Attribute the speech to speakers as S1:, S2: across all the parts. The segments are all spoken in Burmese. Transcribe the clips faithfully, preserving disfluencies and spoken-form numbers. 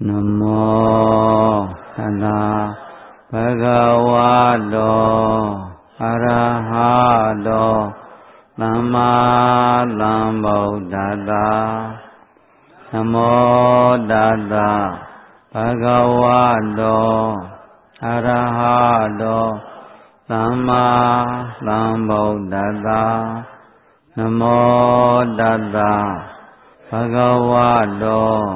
S1: Namo Tassa Bhagavato Arahato Samma Sambuddhassa Namo Tassa Bhagavato Arahato Samma Sambuddhassa Namo Tassa Bhagavato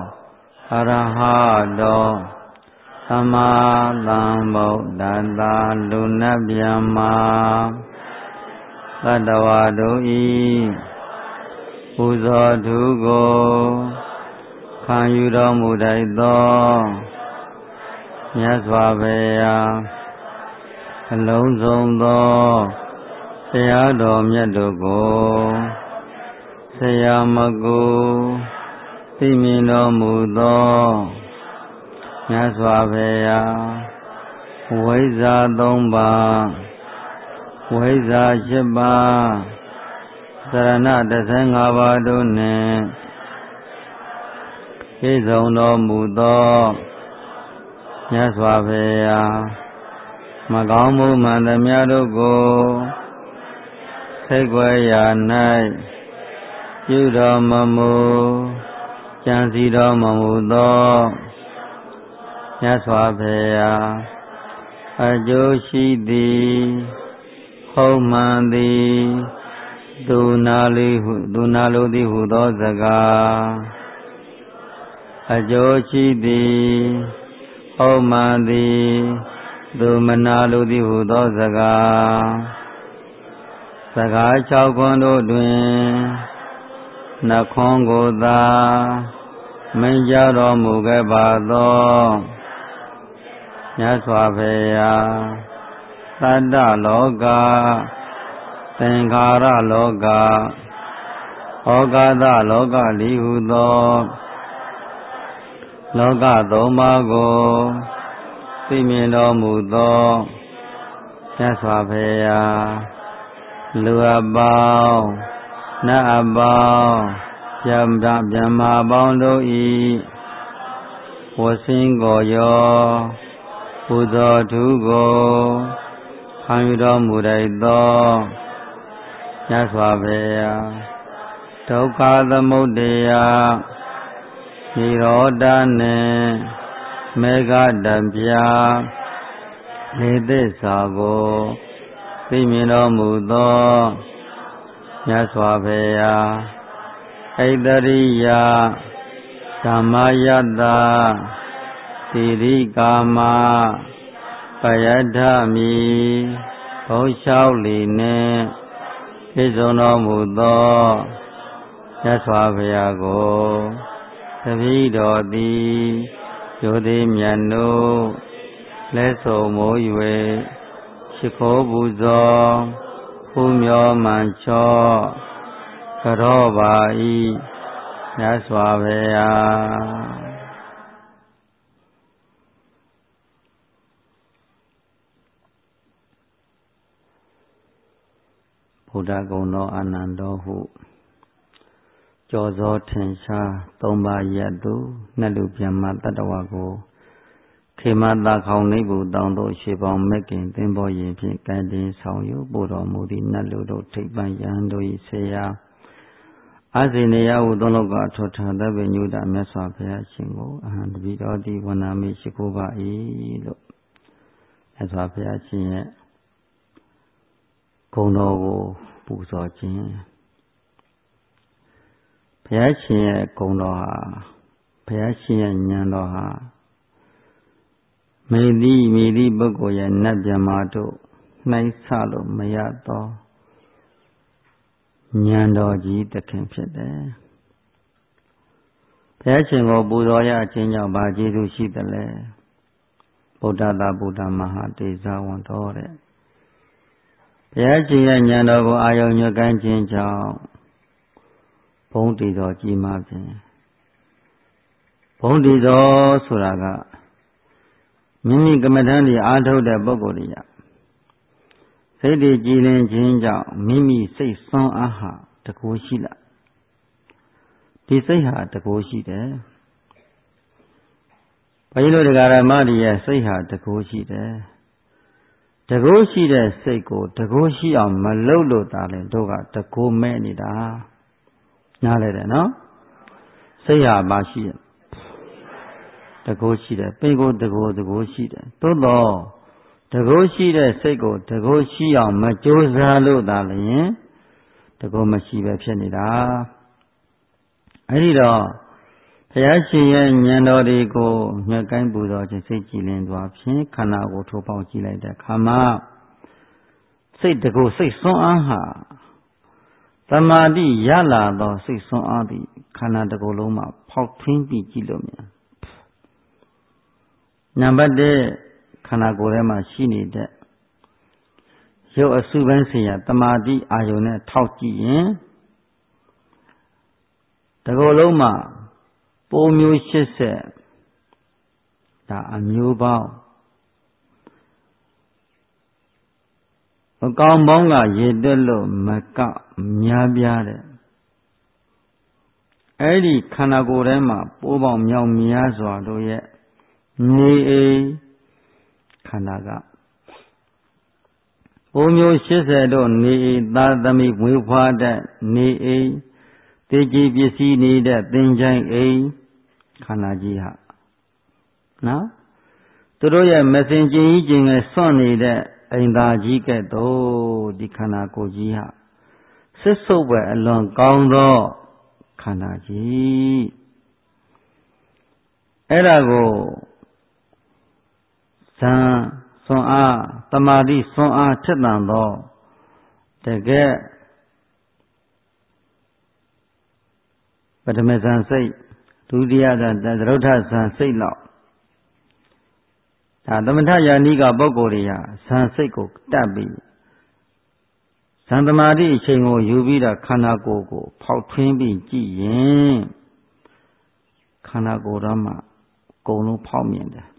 S1: Arahato Samma Sambuddhassa Lunabhyama Sattva-doi Puzha-thuko Khanyudomudai-tho Myat-swa-bhaya Alone-song-tho Sayadaw-myat-do-ko Sayamako Thimin-do-mu-tho Myat-swa-bhaya Wိဇ္ဇာ သုံး ပါး Wိဇ္ဇာ ရှစ် ပါး Sarana တစ်ဆယ်ငါး ပါး တို့နှင့် ပြည့်စုံတော်မူသော မြတ်စွာဘုရား မကောင်းမှုမှန်သမျှတို့ကို ဆိတ်ကွယ်ရာ၌ ပြုတော်မမူ ကြံစည်တော်မမူသော မြတ်စွာဘုရား အကျိုးရှိသည် ဟုတ်မှန်သည် သူနာလိုဟုသူနာလိုသည်ဟုသောစကား အကျိုးရှိသည် ဟုတ်မှန်သည် သူမနာလိုသည်ဟုသောစကား စကား၆ ခွန်းတို့တွင် နှစ်ခွန်းကိုသာ မိန့်ကြားတော်မူခဲ့ပါသော မြတ်စွာဘုရား သတ္တလောက သင်္ခါရလောက ဩဃာသလောကတည်းဟူသော လောကသုံးပါးကို သိမြင်တော်မူသော မြတ်စွာဘုရား လူအပေါင်း နတ်အပေါင်း ဗျမ္မာပေါင်းတို့၏ ဝတ်ဆင်းကိုရော ပူဇော်ထူးကို ခံယူတော်မူလိုက်သော မြတ်စွာဘုရား ဒုက္ခသမုဒယ និရောဓနှင့် မေဃဓမ္မ လေးသစ္စာကို သိမြင်တော်မူသော မြတ်စွာဘုရား ဣတရိယ ဓမ္မယတ္တ သီရိကာမ ပယတ္ထမိ ဘုံလျှောက်လီနှင့် ပြည့်စုံတော်မူသော မြတ်စွာဘုရားကို တပည့်တော်သည် ရိုသေမြတ်နိုး လက်ဆုံမိုး၍ ရှိခိုးပူဇော် ဖူးမြော်မှန်ချော့ ကြောပါ၏မြတ်စွာဘုရားဘုရားကုံတော်အာနန္တောဟုကျော်စောထင်ရှားသုံးပါးရက်သူနှစ်လူပြန်မှတတ္တဝါကိုခေမသာခေါင်နိဗ္ဗူတောင်တို့ရှေပေါင်းမက်ကင်သင်္ဘောရင်ဖြင့်ကံတင်ဆောင်ယူပို့တော်မူသည့်နတ်လူတို့ထိပ်ပန်းယဟန်တို့၏ဆေယအာဇိနေယဟုသုံးလောကအထောထသဗ္ဗညုတမြတ်စွာဘုရားရှင်ကိုအဟံတပိတော်သည်ဝန္နာမိရှိခိုးပါ၏လို့မြတ်စွာဘုရားရှင်ရဲ့ဂုဏ်တော်ကိုပူဇော်ခြင်းဘုရားရှင်ရဲ့ဂုဏ်တော်ဟာဘုရားရှင်ရဲ့ဉာဏ်တော်ဟာမေတိမေတိပုဂ္ဂိုလ်ရဲ့နတ်မြတ်မာတို့နှိုင်းဆလို့မရတော့ဉာဏ်တော်ကြီးသခင်ဖြစ်တယ်ဘုရားရှင်ကိုပူဇော်ရခြင်းကြောင့်ဘာကျေးဇူးရှိသလဲဗုဒ္ဓသာဗုဒ္ဓမဟာတေဇဝံတော်တဲ့ဘုရားရှင်ရဲ့ဉာဏ်တော်ကိုအာယုံညွှန်ကမ်းခြင်းကြောင့်ဘုန်းတည်တော်ကြီးမှဖြင့်ဘုန်းတည်တော်ဆိုတာကမိမိကမ္မဋ္ဌာန်းဒီအားထုတ်တဲ့ပုဂ္ဂိုလ်တွေကစိတ်တည်ကြည်လင်ခြင်းကြောင့်မိမိစိတ်ဆွမ်းအားဟာတကူရှိလာဒီစိတ်ဟာတကူရှိတယ်ဘုန်းကြီးတို့တရားဓမ္မတွေရဲ့စိတ်ဟာတကူရှိတယ်တကူရှိတဲ့စိတ်ကိုတကူရှိအောင်မလုပ်လို့တာလေတို့ကတကူမဲ့နေတာနားလဲတယ်နော်စိတ်ဟာမရှိရတကူရှိတယ်ပိတ်ကိုတကူတကူရှိတယ်သို့တော့တကူရှိတဲ့စိတ်ကိုတကူရှိအောင်မကြိုးစားလို့တာလျင်တကူမရှိပဲဖြစ်နေတာအဲ့ဒီတော့ဘုရားရှင်ရဲ့ဉာဏ်တော်တွေကိုမြတ်ကိုင်းပူတော်ခြင်းစိတ်ကြည်လင်သွားဖြင့်ခန္ဓာကိုထိုးပေါက်ကြည့်လိုက်တဲ့အခါမှာစိတ်တကူစိတ်ဆွမ်းအားဟာသမာဓိရလာသောစိတ်ဆွမ်းအားသည်ခန္ဓာတစ်ခုလုံးမှာဖောက်ထွင်းပြီးကြည့်လို့မြင်နံပါတ်တစ်ခန္ဓာကိုယ်ထဲမှာရှိနေတဲ့ရုပ်အစုပိုင်းဆိုင်ရာသမာဓိအာယုန်နဲ့ထောက်ကြည့်ရင်တစ်ခုလုံးမှာပိုးမျိုးရှစ်ဆက်ဒါအမျိုးပေါင်းအကောင်ပေါင်းကရေတွက်လို့မကများပြားတဲ့အဲ့ဒီခန္ဓာကိုယ်ထဲမှာပိုးပေါင်းမြောက်များစွာတို့ရဲ့နေအိမ်ခန္ဓာကပိုးမျိုးရှစ်ဆယ်တို့နေအိမ်သာသမီမွေးဖွားတဲ့နေအိမ်တေကြီးပစ္စည်းနေတဲ့သင်္ချိုင်းအိမ်ခန္ဓာကြီးဟာနော်သူတို့ရဲ့မစင်ကျင်ကြီးကျင်ငယ်စွန့်နေတဲ့အိမ်သာကြီးကဲ့သို့ဒီခန္ဓာကိုယ်ကြီးဟာဆစ်ဆုပ်ပဲအလွန်ကောင်းသောခန္ဓာကြီးအဲ့ဒါကိုဇံစွန့်အားတမာတိစွန့်အားထက်သန်သောတကယ်ပထမဇံစိတ်ဒုတိယဇံသရုဋ္ဌဇံစိတ်လောက်ဒါသမထယာနိကပုဂ္ဂိုလ်တွေဟာဇံစိတ်ကိုတတ်ပြီးဇံသမာဓိအချိန်ကိုယူပြီးတော့ခန္ဓာကိုယ်ကိုဖောက်ထွင်းပြီးကြည့်ရင်ခန္ဓာကိုယ်တော့မှအကုန်လုံးဖောက်မြင်တယ်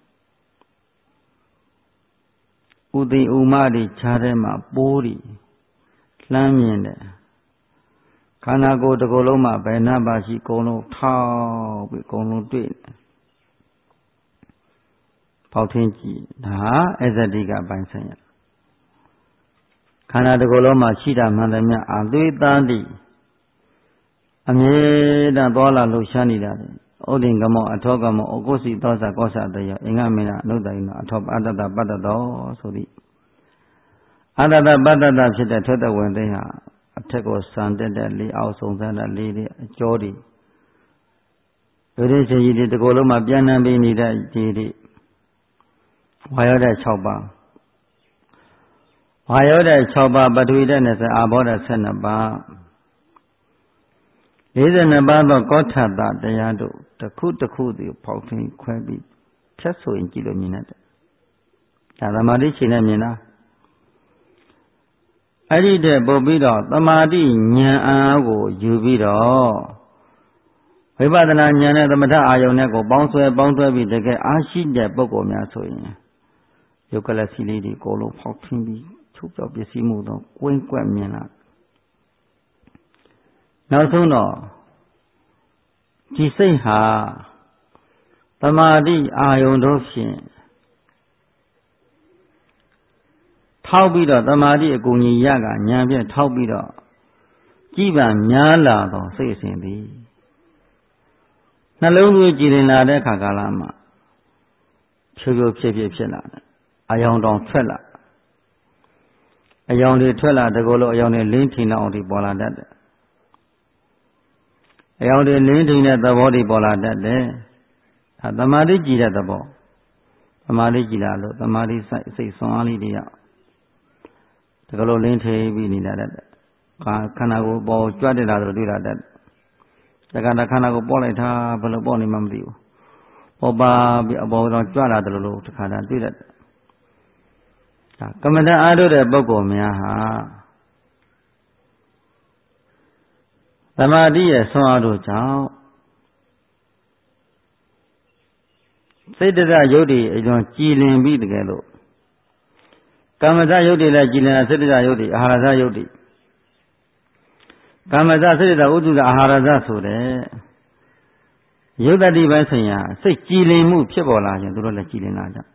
S1: ဥသိဥမတွေခြားထဲမှာပိုးတွေလှမ်းမြင်တယ်ခန္ဓာကိုယ်တစ်ခုလုံးမှာဘယ်နှပါရှိအကုန်လုံးထောက်ပြီးအကုန်လုံးတွေ့တယ်ဖောက်ထွင်းကြည့်ဒါဟာအဇတိကပိုင်းဆိုင်ရခန္ဓာတစ်ခုလုံးမှာရှိတာမှန်တယ်မြတ်အသွေးသားတိအမြဲတမ်းသွားလာလှုပ်ရှားနေတာတယ်ဩဒိင်ကမောအထောကမောအကုစီသောဇာကောသတယအင်္ဂမေနအနုတ္တယနာအထောအတ္တပတ္တတောဆိုသည်အတ္တပတ္တဖြစ်တဲ့ထွက်တဲ့ဝင်သိဟာအထက်ကိုစံတက်တဲ့လေးအောက်ဆုံးသတဲ့လေးတွေအကျော်တွေဒုတိယရှင်ကြီးတွေဒီကိုယ်လုံးမှာပြန်နှံပြီးနေတဲ့ဒီတွေဝါယောတဲ့၆ပါးဝါယောတဲ့၆ပါးပထဝီတဲ့၂၀အာဘောတဲ့၁၂ပါး၄၂ပါးသောကောဋ္ဌတတရားတို့တစ်ခုတစ်ခုစီဖောက်ထွင်းခွဲပြီးဖြတ်ဆိုရင်ကြည့်လို့မြင်တတ်တယ်ဒါသမာဓိချိန်နဲ့မြင်တာအဲ့ဒီတဲ့ပို့ပြီးတော့သမာဓိဉာဏ်အားကိုယူပြီးတော့ဝိပဿနာဉာဏ်နဲ့သမထအာယုန်နဲ့ကိုပေါင်းဆွဲပေါင်းဆွဲပြီးတကယ်အားရှိတဲ့ပုဂ္ဂိုလ်များဆိုရင်ယုတ်ကလစီလေးတွေအကုန်လုံးဖောက်ထွင်းပြီးချုပ်ပြောက်ပစ္စည်းမှုတော့ကွင်းကွက်မြင်လာနောက်ဆုံးတော့ဒီစိတ်ဟာသမာဓိအာယုန်တို့ဖြင့်ထောက်ပြီးတော့သမာဓိအကူကြီးရကဉာဏ်ဖြင့်ထောက်ပြီးတော့ကြည်ပံများလာတော့စိတ်အစဉ်သည်နှလုံးသွင်းကြည်ရင်လာတဲ့အခါကာလမှာဖြိုးဖြိုးဖြစ်ဖြစ်ဖြစ်လာတယ်အယောင်တောင်ထွက်လာအယောင်တွေထွက်လာတကောလို့အယောင်တွေလင်းထင်အောင်ဒီပေါ်လာတတ်တယ်အယောင်တွေလင်းထင်တဲ့သဘောတွေပေါ်လာတတ်တယ်ဒါသမာဓိကြည်တဲ့သဘောသမာဓိကြည်လာလို့သမာဓိစိတ်စိတ်ဆွမ်းအားလေးတွေရတကလို့လင်းထေးပြီးနေတာတဲ့ခန္ဓာကိုယ်ပေါ်ကြွတက်လာဆိုတွေ့လာတဲ့တက္ကနာခန္ဓာကိုပေါ်လိုက်တာဘယ်လိုပေါ်နေမှမသိဘူးပေါ်ပါပြီးအပေါ်တော့ကြွလာတယ်လို့တခါတည်းတွေ့တဲ့ဒါကမ္မဋ္ဌာန်းအားထုတ်တဲ့ပုဂ္ဂိုလ်များဟာသမာဓိရဲ့ဆွမ်းအားတို့ကြောင့်စိတ်တရယုတ်တိအလွန်ကြည်လင်ပြီးတကယ်လို့ကမ္မဇယုတ်တိလည်းကြည်လင်စိတ္တဇယုတ်တိအာဟာရဇယုတ်တိကမ္မဇစိတ္တဇဥဒ္ဒဇအာဟာရဇဆိုတဲ့ယုတ်တတိပိုင်းဆိုင်ရာစိတ်ကြည်လင်မှုဖြစ်ပေါ်လာရင်သူတို့လည်းကြည်လင်လာကြ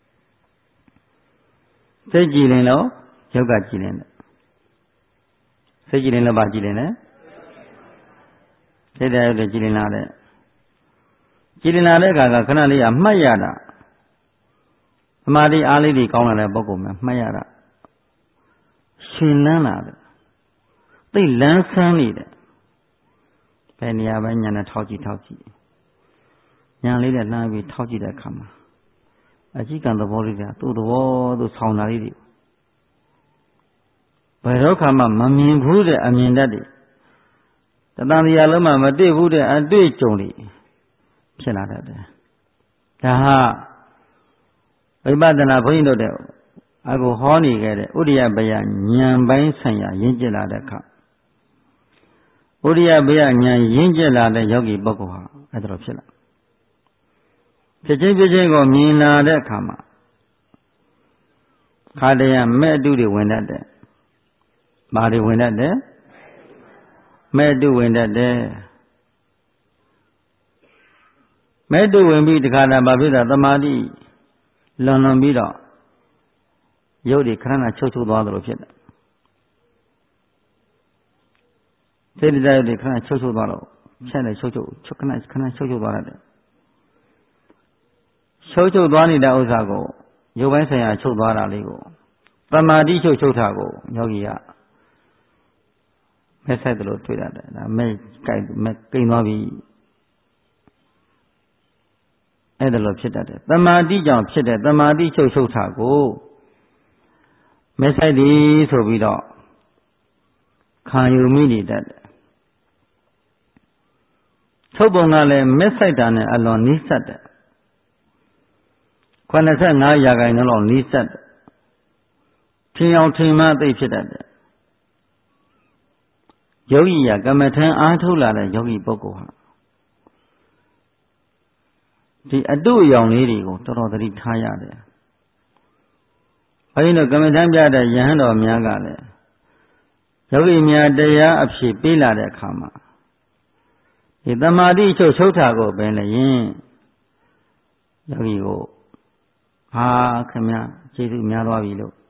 S1: စိတ်ကြည်လင်လို့ယုတ်ကကြည်လင်တယ်စိတ်ကြည်လင်လို့ပါကြည်လင်တယ်စိတ်တရားယုတ်ကြည်လင်လာတဲ့ကြည်လင်လာတဲ့အခါကခဏလေးအမှတ်ရတာသမာဓိအားလေးတွေကောင်းလာတဲ့ပုဂ္ဂိုလ်များမှတ်ရတာရှင်လန်းလာတယ်သိလန်းဆန်းနေတယ်ဘယ်နေရာပဲညာနဲ့ထောက်ကြည့်ထောက်ကြည့်ညာလေးနဲ့လှမ်းပြီးထောက်ကြည့်တဲ့အခါမှာအကြည့်ကံသဘောလေးကသူ့သဘောသူဆောင်းတာလေးတွေဘယ်တော့မှမမြင်ဘူးတဲ့အမြင်တတ်တွေတဏှာတရားလုံးမှမတွေ့ဘူးတဲ့အတွေ့အကြုံတွေဖြစ်လာတတ်တယ်ဒါဟာဝိပဿနာဘုန်းကြီးတို့တဲ့အကူဟောနေခဲ့တဲ့ဥဒိယဘယဉာဏ်ပိုင်းဆိုင်ရာရင့်ကျက်လာတဲ့အခါဥဒိယဘယဉာဏ်ရင့်ကျက်လာတဲ့ယောဂီပုဂ္ဂိုလ်ဟာအဲ့ဒါလိုဖြစ်လာဖြစ်ချင်းဖြစ်ချင်းကိုမြင်လာတဲ့အခါမှာခါတည်းကမဲ့အတုတွေဝင်တတ်တယ်။ဘာတွေဝင်တတ်တယ်။မဲ့အတုဝင်တတ်တယ်။မဲ့အတုဝင်ပြီးတခါတည်းဘာဖြစ်တာသမာဓိလွန်လွန်ပြီးတော့ရုပ်တွေခဏခဏချုပ်ချုပ်သွားသလိုဖြစ်တယ်။စေတသိက်တွေခဏချုပ်ချုပ်သွားတော့ဖြတ်နေချုပ်ချုပ်ချုပ်ခဏခဏချုပ်ချုပ်သွားတယ်ချုပ်ချုပ်သွားနေတဲ့ဥစ္စာကိုရုပ်ပိုင်းဆိုင်ရာချုပ်သွားတာလေးကိုသမာဓိချုပ်ချုပ်တာကိုယောဂီကမဲ့ဆိုင်တယ်လို့တွေ့ရတယ်ဒါမဲ့ကြိုက်မဲ့ကိန်းသွားပြီအဲ့ဒါလိုဖြစ်တတ်တယ်သမာဓိကြောင့်ဖြစ်တဲ့သမာဓိချုပ်ချုပ်တာကိုမဲ့ဆိုင်သည်ဆိုပြီးတော့ခံယူမိနေတတ်တယ်ချုပ်ပုံကလည်းမဲ့ဆိုင်တာနဲ့အလွန်နီးစပ်တယ်ခုနှစ်ဆယ့်ငါးရာခိုင်နှုန်းလောက်နီးစပ်တယ်ထင်အောင်ထင်မှသိဖြစ်တတ်တယ်ယောဂီကကမ္မထံအားထုတ်လာတဲ့ယောဂီပုဂ္ဂိုလ်ဟာဒီအတုအယောင်လေးတွေကိုတော်တော်သတိထားရတယ်ဘုန်းကြီးတို့ကမ္မထံပြတဲ့ယဟန်တော်များကလည်းယောဂီများတရားအဖြစ်ပေးလာတဲ့အခါမှာဒီသမာဓိချုပ်ချုပ်တာကိုပင်လည်းယင်ယောဂီကိုဟာခင်ဗျာကျေးဇူးများသွားပြီလို့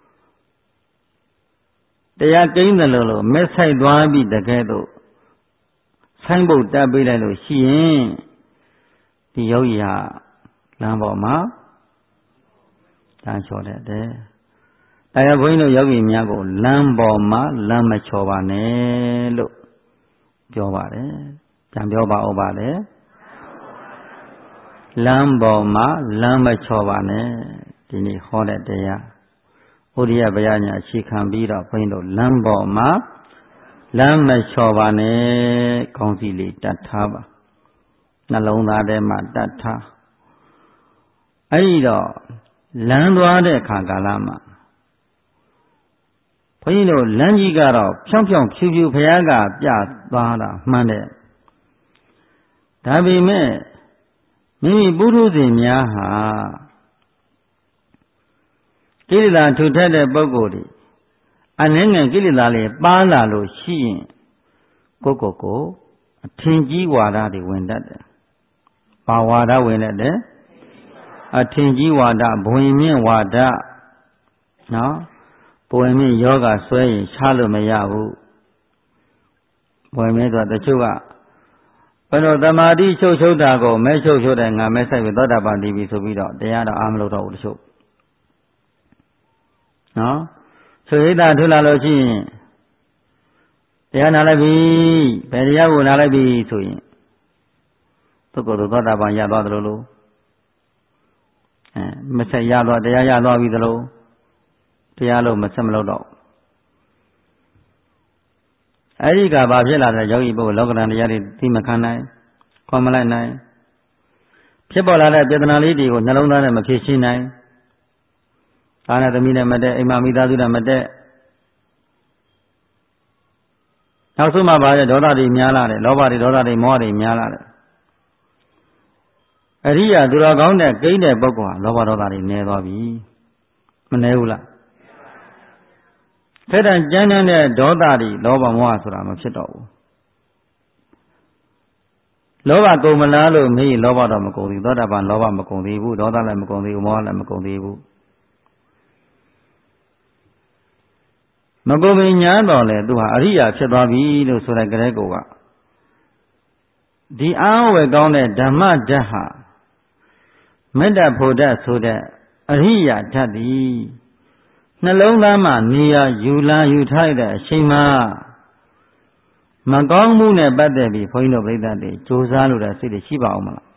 S1: တရားကိန်းတယ်လို့လို့မဲ့ဆိုင်သွားပြီတကယ်တော့ဆိုင်းပုတ်တက်ပေးလိုက်လို့ရှိရင်ဒီယောဂီဟာလမ်းပေါ်မှာလမ်းချော်တဲ့တဲ့ဒါကြောင့်ဘုန်းကြီးတို့ယောဂီများကိုလမ်းပေါ်မှာလမ်းမချော်ပါနဲ့လို့ပြောပါတယ်ပြန်ပြောပါဦးပါလေလမ်းပေါ်မှာလမ်းမချော်ပါနဲ့ဒီနေ့ဟောတဲ့တရားဥဒိယဘယညာအခြေခံပြီးတော့ဘုန်းကြီးတို့လမ်းပေါ်မှာလမ်းမချော်ပါနဲ့ကောင်းစီလေးတတ်ထားပါနှလုံးသားထဲမှာတတ်ထားအဲ့ဒီတော့လမ်းသွားတဲ့အခါကာလမှာဘုန်းကြီးတို့လမ်းကြီးကတော့ဖြောင်းဖြောင်းဖြူဖြူဘုရားကပြသွားတာမှန်တယ်ဒါပေမဲ့မိမိပုထုဇဉ်များဟာကိလေသာထူထပ်တဲ့ပုဂ္ဂိုလ်တွေအနှဲငယ်ကိလေသာလေးပါလာလို့ရှိရင်ကိုယ့်ကိုယ်ကိုအထင်ကြီးဝါဒတွေဝင်တတ်တယ်။ဘာဝါဒဝင်တတ်တယ်။အထင်ကြီးဝါဒဘဝင်မြင့်ဝါဒနော်ဘဝင်မြင့်ယောဂဆွဲရင်ချလို့မရဘူး။ဘဝင်မြင့်ဆိုတချို့ကဘယ်လိုသမာဓိချုပ်ချုပ်တာကိုမဲချုပ်ချုပ်တဲ့ငါမဲဆိုင်ပြီးသောတာပန်တည်ပြီဆိုပြီးတော့တရားတော့အားမလို့တော့ဘူးတချို့နော်ဆိုရတာထွလာလို့ရှိရင်တရားနာလိုက်ပြီဘယ်တရားကိုနာလိုက်ပြီဆိုရင်သူကိုယ်သောတာပန်ရသွားသလိုလိုအဲမဆက်ရသွားတရားရသွားပြီသလိုတရားလို့မဆက်မလို့တော့အဲ့ဒီကဘာဖြစ်လာတဲ့ယောဂီပုဂ္ဂိုလ်လောကဓာတ်တရားတွေသိမခံနိုင်ခေါ်မလိုက်နိုင်ဖြစ်ပေါ်လာတဲ့ပြဿနာလေးတွေကိုနှလုံးသားနဲ့မဖြေရှင်းနိုင်ဒါနဲ့သမီးနဲ့မတည့်အိမ်မမိသားစုနဲ့မတည့်နောက်ဆုံးမှပါတဲ့ဒေါသတွေများလာတယ်လောဘတွေဒေါသတွေမောဟတွေများလာတယ်အရိယာသူတော်ကောင်းတဲ့ကိန်းတဲ့ပုဂ္ဂိုလ်ဟာလောဘဒေါသတွေနည်းသွားပြီမနည်းဘူးလားတဲ့တဲ့ကြမ်းတမ်းတဲ့ဒေါသတွေလောဘမောဟဆိုတာမဖြစ်တော့ဘူးလောဘကုန်မလားလို့မေးလောဘတော့မကုန်သေးသောတာပန်လောဘမကုန်သေးဘူးဒေါသလည်းမကုန်သေးဘူးမောဟလည်းမကုန်သေးဘူးမကုန်ပင်ညာတော့လေသူဟာအရိယာဖြစ်သွားပြီလို့ဆိုတဲ့ကလေးကိုကဒီအားဝယ်ကောင်းတဲ့ဓမ္မဓာတ်ဟာမေတ္တာဖို့ဓာတ်ဆိုတဲ့အရိယာဓာတ်ဒီနှလုံးသားမှာနေရာယူလာယူထားတဲ့အချိန်မှာမကောင်းမှုနဲ့ပတ်သက်ပြီးဘုန်းကြီးတို့ပြိဿတွေကြိုးစားလို့တဲ့စိတ်တွေရှိပါအောင်မလား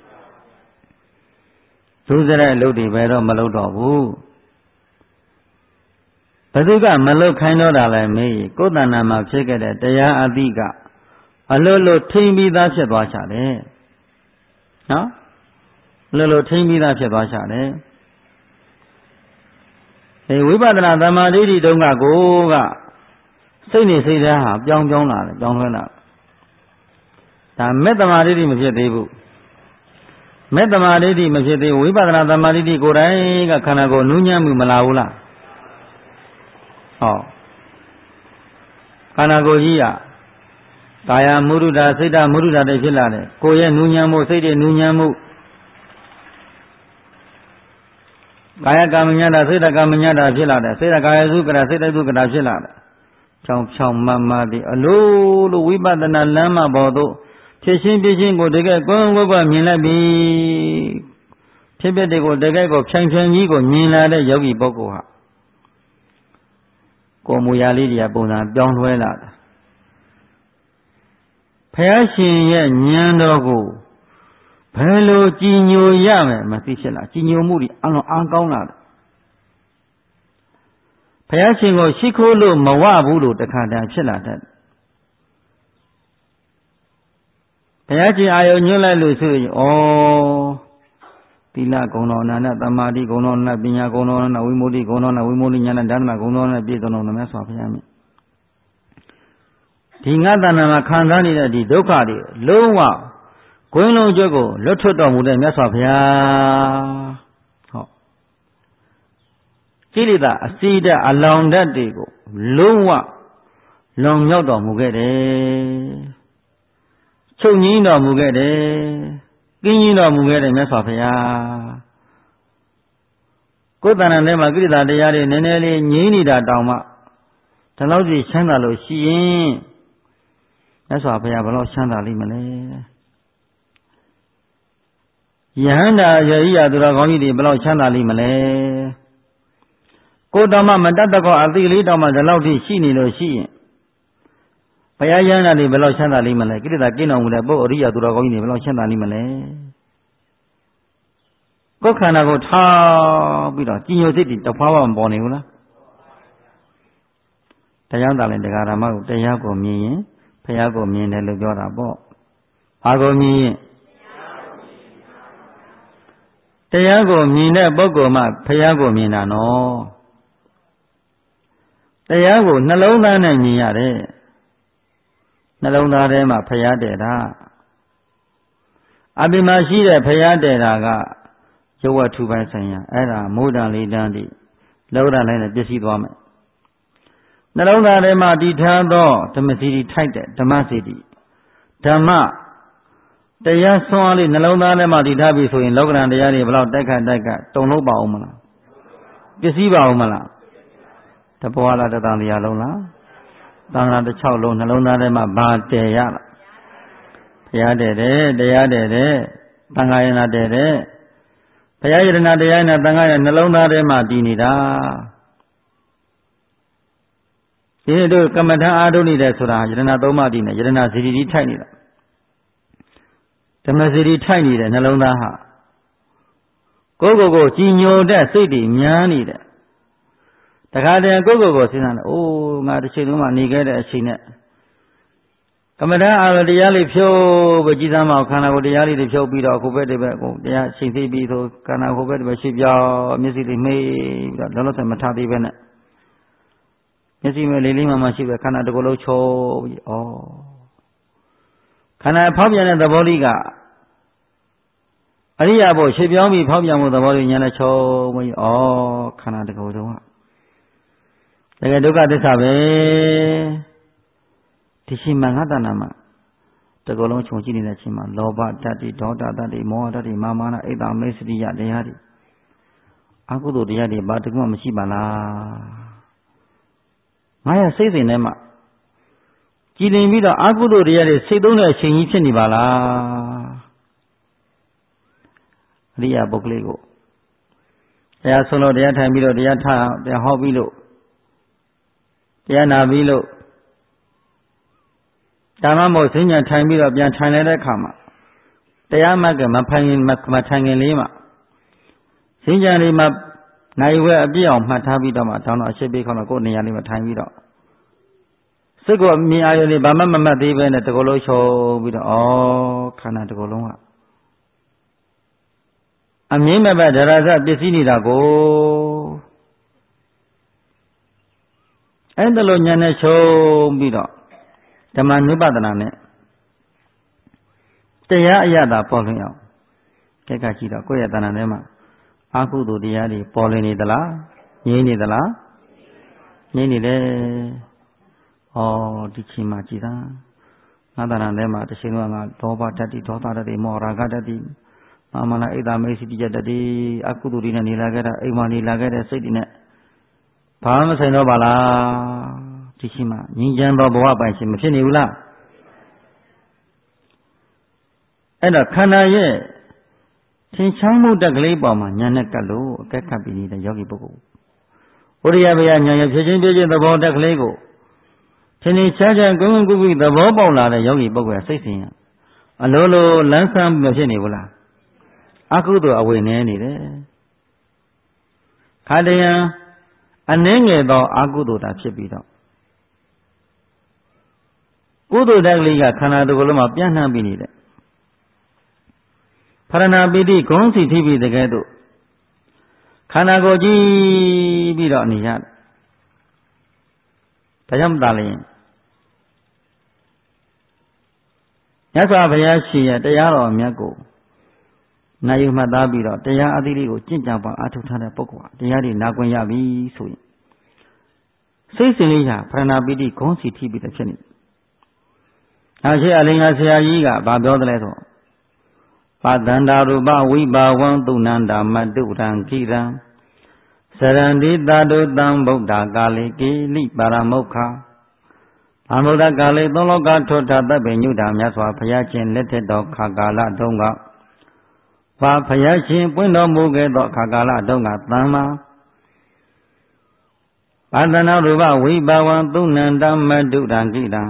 S1: ကြိုးစားတဲ့အလုပ်တွေဘယ်တော့မလုပ်တော့ဘူးဘယ်သူကမလုပ်ခိုင်းတော့တာလဲမေးကိုယ်တဏ္ဍာမှာဖြစ်ခဲ့တဲ့တရားအတိကအလိုလိုထိမ့်ပြီးသားဖြစ်သွားချတယ်နော်အလိုလိုထိမ့်ပြီးသားဖြစ်သွားချတယ်အဲဝိပဿနာသမာဓိတိတုန်းကကိုကစိတ်နေစိတ်ဓာတ်ဟာပြောင်းပြောင်းလာတယ်ပြောင်းလဲလာဒါမေတ္တမာဓိတိမဖြစ်သေးဘူးမေတ္တမာဓိတိမဖြစ်သေးဝိပဿနာသမာဓိတိကိုယ်တိုင်ကခန္ဓာကိုယ်နူးညံ့မှုမလာဘူးလားဟောခန္ဓာကိုယ်ကြီးကကာယမုဒ္ဒတာစိတ်ဓာတ်မုဒ္ဒတာတွေဖြစ်လာတယ်ကိုယ်ရဲ့နူးညံ့မှုစိတ်ရဲ့နူးညံ့မှုကာယကမ္မညတာစိတ်တကမ္မညတာဖြစ်လာတယ်စိတ်တကာယသုကရာစိတ်တသုကရာဖြစ်လာတယ်ချောင်းချောင်းမမသည်အလိုလိုဝိပဿနာလမ်းမပေါ်သို့ဖြစ်ရှင်းဖြစ်ရှင်းကိုတကယ်ကိုယ်ကိုယ်ကမြင်လိုက်ပြီဖြစ်ဖြစ်တွေကိုတကယ်ကိုဖြိုင်ဖြိုင်ကြီးကိုမြင်လာတဲ့ယောဂီပုဂ္ဂိုလ်ဟာကိုယ်မူရာလေးတွေကပုံစံပြောင်းလဲလာတယ်ဘုရားရှင်ရဲ့ဉာဏ်တော်ကိုဘယ်လိုကြည်ညိုရမယ်မသိဖြစ်လာကြည်ညိုမှုတွေအလွန်အားကောင်းလာတယ်ဘုရားရှင်ကိုရှိခိုးလို့မဝဘူးလို့တခါတည်းဖြစ်လာတတ်ဘုရားရှင်အာယုံညွှန်လိုက်လို့ဆိုရင်ဩသီလဂုဏတော်နာနဲ့သမာဓိဂုဏတော်နာပညာဂုဏတော်နာဝိမု ക്തി ဂုဏတော်နာဝိမု ക്തി ဉာဏဓမ္မဂုဏတော်နာပြည့်စုံတော်မြတ်စွာဘုရားမြတ်ဒီငါတဏ္ဍာမှာခံစားနေတဲ့ဒီဒုက္ခတွေလုံးဝကွင်းလုံးကျွတ်ကိုလွတ်ထွက်တော်မူတဲ့မြတ်စွာဘုရားဟောကိလေသာအစီဓာတ်အလောင်ဓာတ်တွေကိုလုံးဝလွန်မြောက်တော်မူခဲ့တယ်ချုပ်ငြိမ်းတော်မူခဲ့တယ်ကင်းကြီးတော်မူခဲ့တဲ့မြတ်စွာဘုရားကိုယ်တဏ္ဍာထဲမှာကိလေသာတရားတွေနည်းနည်းလေးငြိမ်းနေတာတောင်မှဒီလောက်ကြီးချမ်းသာလို့ရှိရင်မြတ်စွာဘုရားဘယ်လောက်ချမ်းသာလိမ့်မလဲယဟန္တာယေဟိယသူတော်ကောင်းကြီးတွေဘယ်လောက်ချမ်းသာလိမ့်မလဲကိုယ်တော်မှမတတ်တော့အသိလေးတောင်မှဒီလောက်ထိရှိနေလို့ရှိရင်ဘုရားယဟန္တာတွေဘယ်လောက်ချမ်းသာလိမ့်မလဲကိလေသာကင်းတော်မူတဲ့ပုဂ္ဂိုလ်အရိယသူတော်ကောင်းကြီးတွေဘယ်လောက်ချမ်းသာလိမ့်မလဲကိုယ်ခန္ဓာကိုထားပြီးတော့ကြည်ညိုစိတ်တွေတဖွာဖွာမပေါ်နေဘူးလားတရားသာလည်းတရားဓမ္မကိုတရားကိုမြင်ရင်ဘုရားကိုမြင်တယ်လို့ပြောတာပေါ့ဘာကိုမြင်ရင်တရားကိုမြင်တဲ့ပုဂ္ဂိုလ်မှဘုရားကိုမြင်တာနော်တရားကိုနှလုံးသားနဲ့မြင်ရတယ်နှလုံးသားထဲမှာဘုရားတည်တာအပိမရှိတဲ့ဘုရားတည်တာကရုပ်ဝတ္ထုပိုင်းဆိုင်ရာအဲ့ဒါမိုးတန်လေးတန်းတိလောကတိုင်းနဲ့ပြည့်စည်သွားမယ်နှလုံးသားထဲမှာတည်ထားသောဓမ္မစီတိထိုက်တဲ့ဓမ္မစီတိဓမ္မတရားဆွမ်းအားလေးနှလုံးသားထဲမှာတည်ထားပြီဆိုရင်လောကရန်တရားတွေဘယ်လောက်တိုက်ခတ်တိုက်ခတ်တုံလို့ပါအောင်မလားပြည့်စည်ပါအောင်မလားတဘောလားတသံတရားလုံးလားသံဃာတစ်ချောက်လုံးနှလုံးသားထဲမှာဘာတည်ရလားဘုရားတည်တယ်တရားတည်တယ်သံဃာယနာတည်တယ်ဘုရားယတနာတရားနဲ့သံဃာရဲ့နှလုံးသားထဲမှာတည်နေတာဒီတို့ကမ္မထာအာထုနေတဲ့ဆိုတာယတနာသုံးပါးတည်နေယတနာစီရီထိုက်နေတာဓမ္မစီရီထိုက်နေတဲ့နှလုံးသားဟာကိုယ့်ကိုယ်ကိုကြည်ညိုတဲ့စိတ်တွေများနေတယ်တခါတည်းကိုယ့်ကိုယ်ကိုစဉ်းစားတယ်အိုးငါတစ်ချိန်လုံးမှနေခဲ့တဲ့အချိန်နဲ့ကမ္မထာအာရတရားလေးဖြုတ်ပြီးကြည်သားမခန္ဓာကိုယ်တရားလေးတွေဖြုတ်ပြီးတော့ကိုယ်ဘက်တည်းပဲကိုတရားချိန်သိပြီးဆိုခန္ဓာကိုယ်ဘက်တည်းပဲရှိပြောင်းမျက်စိလေးမေးပြီးတော့လောလောဆယ်မထားသေးပဲနဲ့မျက်စိမဲ့လေးလေးမှမှရှိပဲခန္ဓာတစ်ခုလုံးချုံပြီးဩခန္ဓာဖောက်ပြန်တဲ့သဘောလေးကအရိယာဘုရှေ့ပြောင်းပြီးဖောက်ပြန်မှုသဘောလေးညာနဲ့ချုံပြီးဩခန္ဓာတစ်ခုလုံးကတကယ်ဒုက္ခသစ္စာပဲဒီရှိမှငါတဏ္ဍာမှာတကောလုံးခြုံကြည့်နေတဲ့အချိန်မှာလောဘဓာတ်တွေဒေါသဓာတ်တွေမောဟဓာတ်တွေမာမာနအိတ်တာမေစရိယတရားတွေအကုသိုလ်တရားတွေဘာတခုမှမရှိပါလားငါရစိတ်စဉ်ထဲမှာကြည်လင်ပြီးတော့အကုသိုလ်တရားတွေစိတ်သုံးတဲ့အချိန်ကြီးဖြစ်နေပါလားအရိယာပုဂ္ဂလိကိုတရားဆုံးလို့တရားထိုင်ပြီးတော့တရားထားတရားဟောပြီးလို့တရားနာပြီးလို့ဓမ္မမို့စဉ္ညာထိုင်ပြီးတော့ပြန်ထိုင်နေတဲ့အခါမှာတရားမှတ်ကမဖိုင်မထိုင်ခင်လေးမှာစဉ္ညာလေးမှာနိုင်ဝဲအပြည့်အောင်မှတ်ထားပြီးတော့မှတောင်းတော့အရှိပေးခေါ်တော့ကိုယ်နေရာလေးမှာထိုင်ပြီးတော့စိတ်ကိုမြင်အာရုံလေးဘာမှမမှတ်သေးပဲနဲ့တကောလုံးချုံပြီးတော့ဩခန္ဓာတကောလုံးကအမြင်မဲ့ပဲဒရာဇပစ္စည်းနေတာကိုအဲ့ဒါလိုညာနဲ့ချုံပြီးတော့ဓမ္မနုပဒနာနဲ့တရားအရသာပေါ်လွင်အောင်ကြက်ကကြည့်တော့ကိုယ့်ရဲ့တဏ္ဍာထဲမှာအာဟုတုတရားတွေပေါ်လွင်နေသလားငြိမ့်နေသလားငြိမ့်နေတယ်ဩဒီချိန်မှာကြည်သာငါတဏ္ဍာထဲမှာတစ်ချိန်လုံးကဒေါဘဓာတ်တိဒေါသဓာတ်တိမောဟရာဂဓာတ်တိမာမနာဣဒ္ဓမေစိတိဓာတ်တိအကုသိုလ်တွေနဲ့နေလာခဲ့တာအိမ်မှာနေလာခဲ့တဲ့စိတ်တွေနဲ့ဘာမှမဆိုင်တော့ပါလားဒီချိန်မှာငြိမ်းချမ်းသောဘဝပိုင်ရှင်မဖြစ်နေဘူးလားအဲ့တော့ခန္ဓာရဲ့သင်္ချောင်းမှုတက်ကလေးပေါ်မှာညာနဲ့ကပ်လို့အကက်ကပ်ပြီးနေတဲ့ယောဂီပုဂ္ဂိုလ်ဝိရိယဗျာညာရဲ့ဖြစ်ချင်းပြည့်ချင်းသဘောတက်ကလေးကိုသင်္ချေချာချာကုန်းကုန်းကုပြီးသဘောပေါက်လာတဲ့ယောဂီပုဂ္ဂိုလ်ရဲ့စိတ်စဉ်အလိုလိုလန်းဆန်းမဖြစ်နေဘူးလားအကုသိုလ်အဝိနည်းနေတယ်ခါတရံအနှင်းငယ်သောအကုသိုလ်တာဖြစ်ပြီးတော့ကုသိုလ်တက်ကလေးကခန္ဓာတစ်ခုလုံးမှာပြန့်နှံ့ပြီးနေတယ်ဖရဏပိတိဂုံးစီထိပြီးတကယ်တော့ခန္ဓာကိုယ်ကြည့်ပြီးတော့နေရတယ်ဒါကြောင့်မသာလျင်မြတ်စွာဘုရားရှင်ရဲ့တရားတော်မြတ်ကိုနာယူမှတ်သားပြီးတော့တရားအသီးလေးကိုကျင့်ကြံပါအထုထားတဲ့ပုဂ္ဂိုလ်ဟာတရားတွေနာခွင့်ရပြီဆိုရင်စိတ်စဉ်လေးဟာဖရဏပိတိဂုံးစီထိပြီးတော့ဖြစ်နေ။နောက်ရှိအလင်္ကာဆရာကြီးကဗာပြောတယ်လဲဆိုပတန္တာရူပဝိဘာဝံသုဏန္တာမတုရံခိရံစရန္တိတာတုတံဗုဒ္ဓကာလေကိလိပါရမုခအမုဒ္ဒကာလေသုံးလောကထောထသဗ္ဗညုတာမြတ်စွာဘုရားရှင်လက်ထက်တော်ခါကာလတုန်းကဘာဘုရားရှင်ပွင့်တော်မူခဲ့သောခါကာလတုန်းကသမ္မာပတန္တာရူပဝိဘာဝံသုဏန္တာမတုရံခိရံ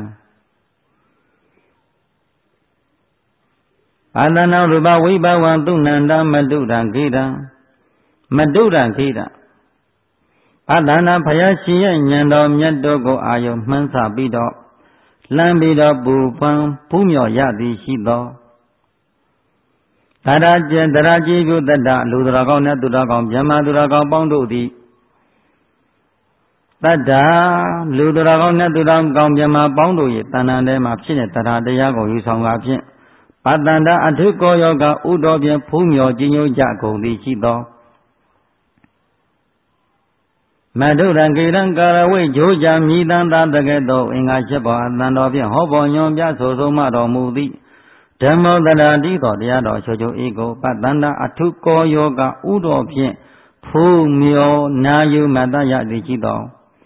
S1: အာသနာရူပဝိဘဝံသုဏန္တာမတုရံခိတံမတုရံခိတံအာသနာဘုရားရှင်ရဲ့ဉာဏ်တော်မြတ်တော်ကိုအာယုမှန်းဆပြီးတော့လှမ်းပြီးတော့ပူပန်ဖူးမြော်ရသည်ရှိသောသာရကျင်တရာကြီးကုတတ္တလူတော်ကောင်းနဲ့သူတော်ကောင်းမြမသူတော်ကောင်းပေါင်းတို့သည်တတ္တာလူတော်ကောင်းနဲ့သူတော်ကောင်းမြမပေါင်းတို့ရဲ့တဏ္ဍာထဲမှာဖြစ်တဲ့တရားတရားကိုယူဆောင်တာဖြင့်ပတန္တာအထုကောယောကဥတော်ဖြင့်ဖူးမြော်ကြည်ညိုကြကုန်သည်ရှိသောမတုရံကေရံကာရဝိဂျိုးကြမြည်တန်သာတကဲ့သို့အင်္ဂါချက်ပေါ်အတန်တော်ဖြင့်ဟောပေါ်ညွန်ပြဆိုဆုံးမတော်မူသည်ဓမ္မောတရာတိတော်တရားတော်ချိုချိုဧကိုပတန္တာအထုကောယောကဥတော်ဖြင့်ဖူးမြော်နာယူမတရသည်ရှိသော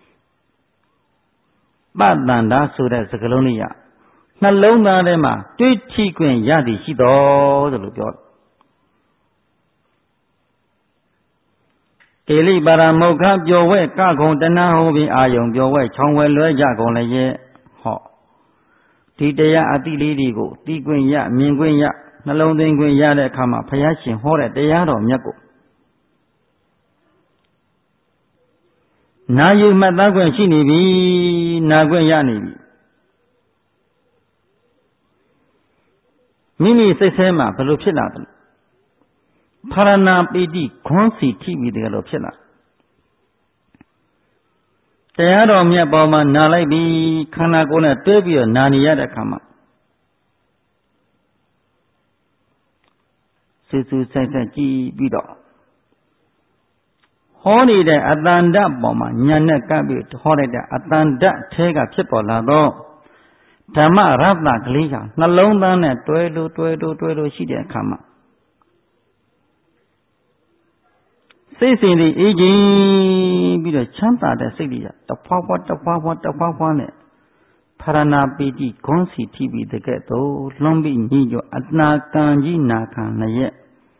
S1: ပတန္တာဆိုတဲ့စကားလုံးလေးရနှလုံးသားထဲမှာတွေးထိခွင့်ရသည်ရှိတော်ဆိုလို့ပြောတယ်ကေလိပါရမုခပျော်ဝဲကခုံတဏှာဟောပြီးအာယုံပျော်ဝဲချောင်းဝဲလွဲကြကုန်လည်းရဲ့ဟောဒီတရားအတိလေးတွေကိုသိခွင့်ရမြင်ခွင့်ရနှလုံးသွင်းခွင့်ရတဲ့အခါမှာဘုရားရှင်ဟောတဲ့တရားတော်မြတ်ကိုနာယူမှတ်သားခွင့်ရှိနေပြီနာခွင့်ရနေပြီမိမိစိတ်ထဲမှာဘယ်လိုဖြစ်လာသလဲဖရဏပိတိခွန်းစီထိပြီးတကယ်လို့ဖြစ်လာတရားတော်မြတ်ပေါ်မှာနာလိုက်ပြီးခန္ဓာကိုယ်နဲ့တွဲပြီးတော့နာနေရတဲ့အခါမှာစစ်စစ်ဆိုင်ဆိုင်ကြည့်ပြီးတော့ဟောနေတဲ့အတန္တပေါ်မှာညာနဲ့ကပ်ပြီးဟောလိုက်တဲ့အတန္တထဲကဖြစ်ပေါ်လာတော့ဓမ္မရတ္တကလေးကြောင့်နှလုံးသားနဲ့တွဲလို့တွဲလို့တွဲလို့ရှိတဲ့အခါမှာစိတ်စဉ်တွေအေးကြည်ပြီးတော့ချမ်းသာတဲ့စိတ်တွေတဖွာဖွာတဖွာဖွာတဖွာဖွာနဲ့ဖရဏပီတိဂွန်းစီထိပြီးတကဲ့သို့လွန်ပြီးညှိကြောအနာကံကြီးနာခံရဲ့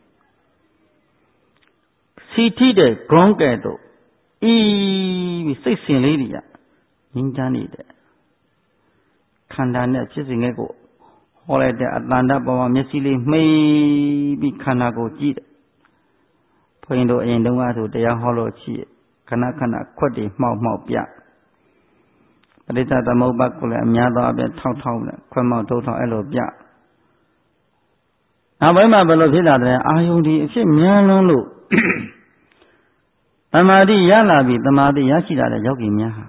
S1: စီထိတဲ့ဂွန်းကဲ့သို့ဤပြီးစိတ်စဉ်လေးတွေကငြိမ်းချမ်းနေတဲ့ခန္ဓာနဲ့ဖြစ်စဉ်ကိုဟောလိုက်တဲ့အတန်တပေါ်မှာမျက်စိလေးမှိတ်ပြီးခန္ဓာကိုကြည့်တယ်ဘုရင်တို့အရင်တုန်းကဆိုတရားဟောလို့ရှိခဏခဏခွက်တွေမှောက်မှောက်ပြပရိသတ်သမုပ္ပါကိုလည်းအများသောအပြင်ထောက်ထောက်နဲ့ခွက်မှောက်ထုတ်ထောက်အဲ့လိုပြနောက်ပိုင်းမှာဘယ်လိုဖြစ်လာတယ်အာယုန်ဒီအဖြစ်များလွန်းလို့သမာဓိရလာပြီသမာဓိရရှိလာတဲ့ယောဂီများဟာ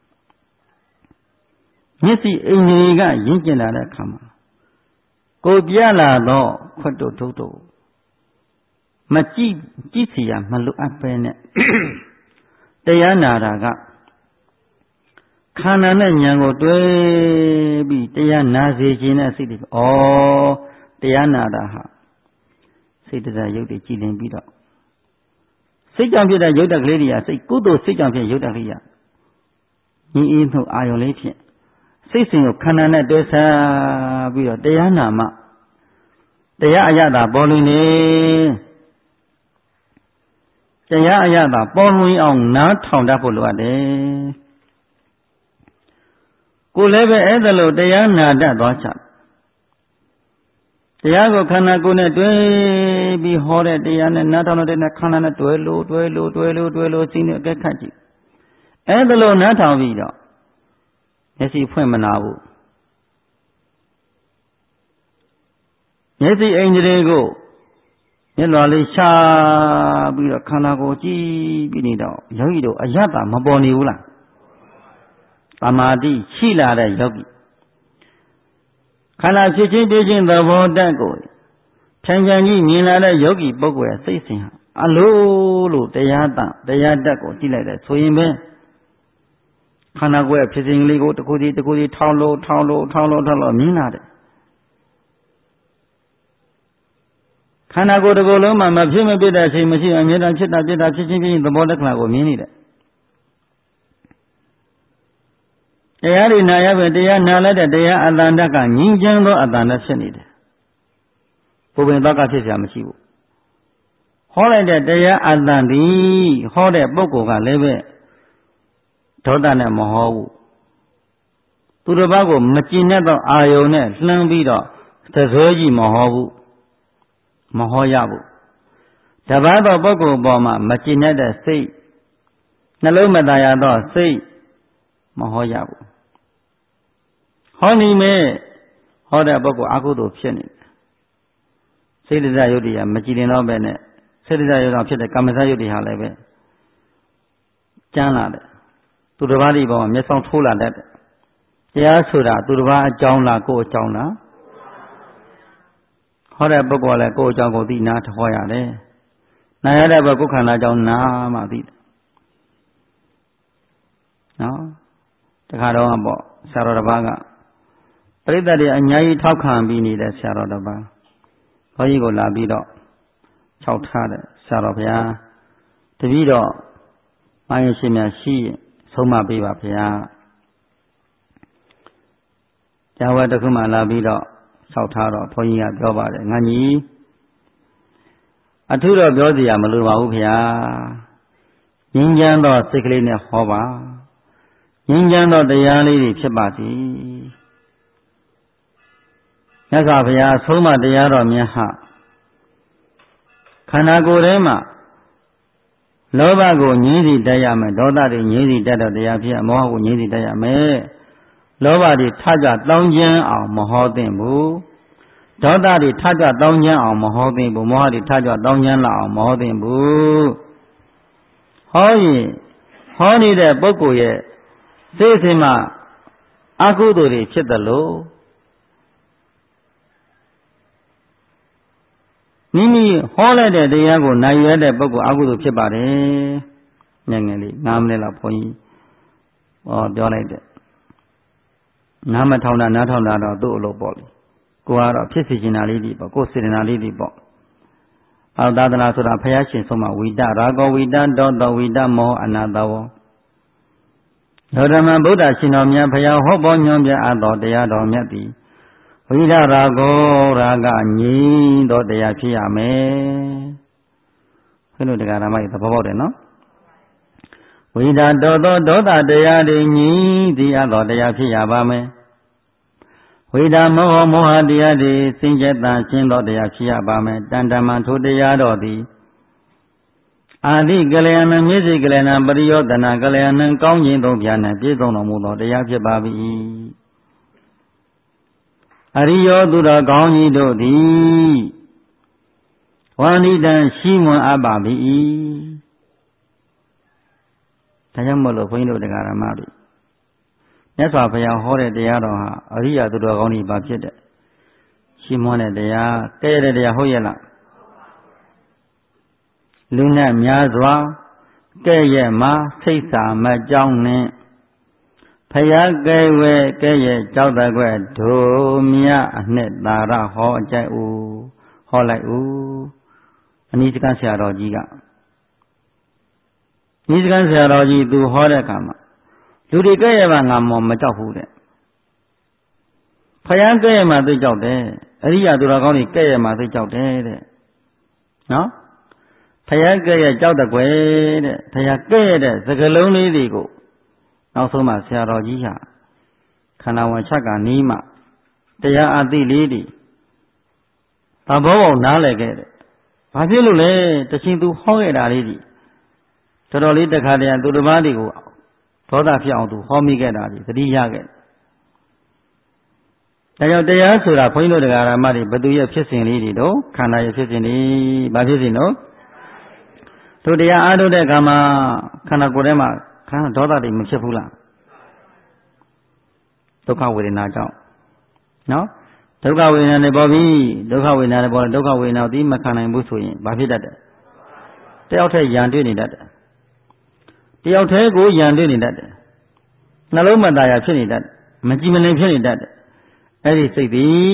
S1: မျက်စိအင်္ဂလိကရင့်ကျင်လာတဲ့အခါမှာကိုပြလာတော့ခွတ်တို့ထုတ်တို့မကြည့်ကြည့်စီရမလိုအပ်ပဲနဲ့တရားနာတာကခန္ဓာနဲ့ဉာဏ်ကိုတွဲပြီးတရားနာစေခြင်းနဲ့စိတ်တွေဩတရားနာတာဟာစိတ်တရားရုပ်တွေကြည်လင်ပြီးတော့စိတ်ကြောင့်ဖြစ်တဲ့ရုပ်တက်ကလေးတွေကစိတ်ကုသိုလ်စိတ်ကြောင့်ဖြစ်ရုပ်တက်ကလေးရညီအင်းမှုအာယုံလေးဖြင့်စိတ်စဉ်ကိုခန္ဓာနဲ့တွဲဆက်ပြီးတော့တရားနာမှတရားအရသာပေါ်လွင်နေတရားအရသာပေါ်လွင်အောင်နားထောင်တတ်ဖို့လိုအပ်တယ်ကိုယ်လည်းပဲအဲ့ဒါလို့တရားနာတတ်သွားချတရားကိုခန္ဓာကိုယ်နဲ့တွဲပြီးဟောတဲ့တရားနဲ့နားထောင်တဲ့ခန္ဓာနဲ့တွဲလို့တွဲလို့တွဲလို့တွဲလို့စိတ်နဲ့အကဲခတ်ကြည့်အဲ့ဒါလို့နားထောင်ပြီးတော့မျက်စိဖွင့်မနာဘူးမျက်စိအိမ်ကြီးကိုမျက်လွှာလေးရှာပြီးတော့ခန္ဓာကိုယ်ကြည့်ပြီးနေတော့ယောဂီတို့အယတ္တမပေါ်နေဘူးလားသမာဓိရှိလာတဲ့ယောဂီခန္ဓာဖြစ်ချင်းပြချင်းသဘောတတ်ကိုဖြန်းဖြန်းကြီးမြင်လာတဲ့ယောဂီပုဂ္ဂိုလ်ရဲ့စိတ်စဉ်ဟာအလိုလိုတရားတန်တရားတတ်ကိုကြည့်လိုက်တဲ့ဆိုရင်ပဲခန္ဓာကိုယ်ရဲ့ဖြစ်စဉ်ကလေးကိုတစ်ခုစီတစ်ခုစီထောင်းလို့ထောင်းလို့ထောင်းလို့ထောင်းလို့မြင်လာတယ်ခန္ဓာကိုယ်တစ်ခုလုံးမှာမဖြစ်မပြတဲ့အချိန်မရှိအမြဲတမ်းဖြစ်တာဖြစ်တာဖြစ်ချင်းဖြစ်ချင်းသဘောလက္ခဏာကိုမြင်နေတယ်တရားတွေနာရပဲတရားနာလိုက်တဲ့တရားအတန်တကငြင်းချမ်းသောအတန်တဖြစ်နေတယ်ဘုပင်သောကဖြစ်เสียမရှိဘူးဟောလိုက်တဲ့တရားအတန်ဒီဟောတဲ့ပုဂ္ဂိုလ်ကလည်းပဲဒေါသနဲ့မဟောဘူးသူတစ်ပါးကိုမကျင်တဲ့သောအာယုန်နဲ့လှမ်းပြီးတော့သဇွဲကြီးမဟောဘူးမဟောရဘူးတပါးသောပုဂ္ဂိုလ်ပေါ်မှာမကျင်တဲ့စိတ်နှလုံးမသားရသောစိတ်မဟောရဘူးဟောနေမဲ့ဟောတဲ့ပုဂ္ဂိုလ်အကုသိုလ်ဖြစ်နေတယ်စိတ်တရားယုတ်တရားမကြည်ရင်တော့ပဲနဲ့စိတ်တရားယုတ်ကြောင့်ဖြစ်တဲ့ကာမစယုတ်တွေဟာလည်းပဲကျမ်းလာတယ်သူတစ်ပါးဒီပေါ်မှာမျက်စောင်းထိုးလာတတ်တယ်တရားဆိုတာသူတစ်ပါးအကြောင်းလားကိုယ်အကြောင်းလားဟောတဲ့ပုဂ္ဂိုလ်လည်းကိုယ်အကြောင်းကိုသိနာထဟောရတယ်နာရတဲ့ဘက်ကိုယ်ခန္ဓာအကြောင်းနာမှသိတယ်နော်တခါတော့ပေါ့ဆရာတော်တစ်ပါးကပရိသတ်တွေအများကြီးထောက်ခံပြီးနေတဲ့ဆရာတော်တစ်ပါးဘုန်းကြီးကိုလာပြီးတော့ခြောက်ထားတယ်ဆရာတော်ဘုရားတပည့်တော့မိုင်းရှင်များရှိရင်ဆုံးမပေးပါဗျာကျဝတ်တစ်ခုမှလာပြီးတော့ခြောက်ထားတော့ဘုန်းကြီးကပြောပါတယ်ငါကြီးအထုတော့ပြောစရာမလိုပါဘူးဗျာငြင်းချမ်းသောစိတ်ကလေးနဲ့ဟောပါငြင်းချမ်းသောတရားလေးတွေဖြစ်ပါစေမြတ်စွာဘုရားဆုံးမတရားတော်မြတ်ဟာခန္ဓာကိုယ်ထဲမှာလောဘကိုငြင်းစီတတ်ရမယ်ဒေါသတွေငြင်းစီတတ်တဲ့တရားဖြစ်မောဟကိုငြင်းစီတတ်ရမယ်လောဘတွေထကြတောင်းကျမ်းအောင်မဟောသင့်ဘူးဒေါသတွေထကြတောင်းကျမ်းအောင်မဟောသင့်ဘူးမောဟတွေထကြတောင်းကျမ်းလာအောင်မဟောသင့်ဘူးဟောရင်ဟောနေတဲ့ပုဂ္ဂိုလ်ရဲ့စိတ်စဉ်မှာအကုသိုလ်တွေဖြစ်တယ်လို့မိမိဟောလိုက်တဲ့တရားကိုနိုင်ရတဲ့ပုဂ္ဂိုလ်အကုသိုလ်ဖြစ်ပါတယ်။ငယ်ငယ်လေး၅မိနစ်လောက်ဘုန်းကြီးဟောပြောလိုက်တဲ့နာမထောင်တာနားထောင်တာတော့သူ့အလုပ်ပေါ့လေကိုကတော့ဖြစ်စီချင်တာလေးတွေပေါ့ကိုစေတနာလေးတွေပေါ့အောက်သာသနာဆိုတာဘုရားရှင်ဆုံးမဝိတရာဂောဝိတဒေါတောဝိတမောအနာတဝောသောဓမ္မဗုဒ္ဓရှင်တော်မြတ်ဘုရားဟောပေါ်ညွှန်ပြအပ်သောတရားတော်မြတ်သည်ဝိဒရာဂောရာဂငြိမ်းသောတရားဖြစ်ရမယ်ဘုရားတရားဓမ္မရဲ့သဘောပေါက်တယ်နော်ဝိဒတောသောဒေါသတရားတွေငြိမ်းသည်အပ်သောတရားဖြစ်ရပါမယ်ဝိဒမောဟမောဟတရားတွေစင်ကြယ်တန်ရှင်းသောတရားဖြစ်ရပါမယ်တန်တမန်ထိုတရားတော်သည်အာတိကလျာဏမျက်စိကလျာဏပရိယောတနာကလျာဏကောင်းခြင်းသုံးပြားနှင့်ပြည့်စုံတော်မူသောတရားဖြစ်ပါ၏အရိယောသူတော်ကောင်းကြီးတို့သည်ဝန္ဒီတံရှိမွန်အပ်ပါ၏ဒါကြောင့်မို့လို့ဘုန်းကြီးတို့တရားဓမ္မတွေမြတ်စွာဘုရားဟောတဲ့တရားတော်ဟာအရိယာသူတော်ကောင်းကြီးပါဖြစ်တဲ့ရှိမွန်တဲ့တရားကဲတဲ့တရားဟုတ်ရဲ့လားလူနဲ့များစွာကဲ့ရဲ့မှာစိတ်စာမကြောင်းနဲ့ဖယားကဲဝဲကဲ့ရဲ့ကြောက်တဲ့ကွယ်ဒုမြအနှစ်သာရဟောအကြိုက်ဦးဟောလိုက်ဦးအနိစ္စကဆရာတော်ကြီးကအနိစ္စကဆရာတော်ကြီးသူဟောတဲ့အခါမှာလူတွေကဲ့ရဲ့မှာငါမောမကြောက်ဘူးတဲ့ဖယားကဲ့ရဲ့မှာသိကြောက်တယ်အရိယာသူတော်ကောင်းတွေကဲ့ရဲ့မှာသိကြောက်တယ်တဲ့နော်ဖယားကဲ့ရဲ့ကြောက်တဲ့ကွယ်တဲ့ဖယားကဲ့ရဲ့တဲ့စကလုံးလေးတွေကိုနောက်ဆုံးမှဆရာတော်ကြီးဟာခန္ဓာဝင်ချက်ကနီးမှတရားအသိလေးတွေသဘောပေါက်နားလည်ခဲ့တယ်။ဘာဖြစ်လို့လဲတချင်သူဟောခဲ့တာလေးတွေတော်တော်လေးတခါတည်းသူတစ်ပါးတွေကိုဒေါသဖြစ်အောင်သူဟောမိခဲ့တာတွေသတိရခဲ့တယ်။ဒါကြောင့်တရားဆိုတာဘုန်းကြီးတို့တရားဓမ္မတွေဘသူရဲ့ဖြစ်စဉ်လေးတွေတော့ခန္ဓာရဲ့ဖြစ်စဉ်တွေဘာဖြစ်စဉ်တော့တို့တရားအားထုတ်တဲ့အခါမှာခန္ဓာကိုယ်ထဲမှာခန္ဓာဒေါသတွေမဖြစ်ဘူးလားဒုက္ခဝေဒနာကြောင့်နော်ဒုက္ခဝေဒနာတွေပေါ်ပြီးဒုက္ခဝေဒနာတွေပေါ်ဒုက္ခဝေဒနာကိုသိမခံနိုင်ဘူးဆိုရင်ဘာဖြစ်တတ်တယ်တယောက်တည်းယံတွေ့နေတတ်တယ်တယောက်တည်းကိုယံတွေ့နေတတ်တယ်နှလုံးမသားရဖြစ်နေတတ်မကြည်မလင်ဖြစ်နေတတ်တယ်အဲ့ဒီစိတ်သည်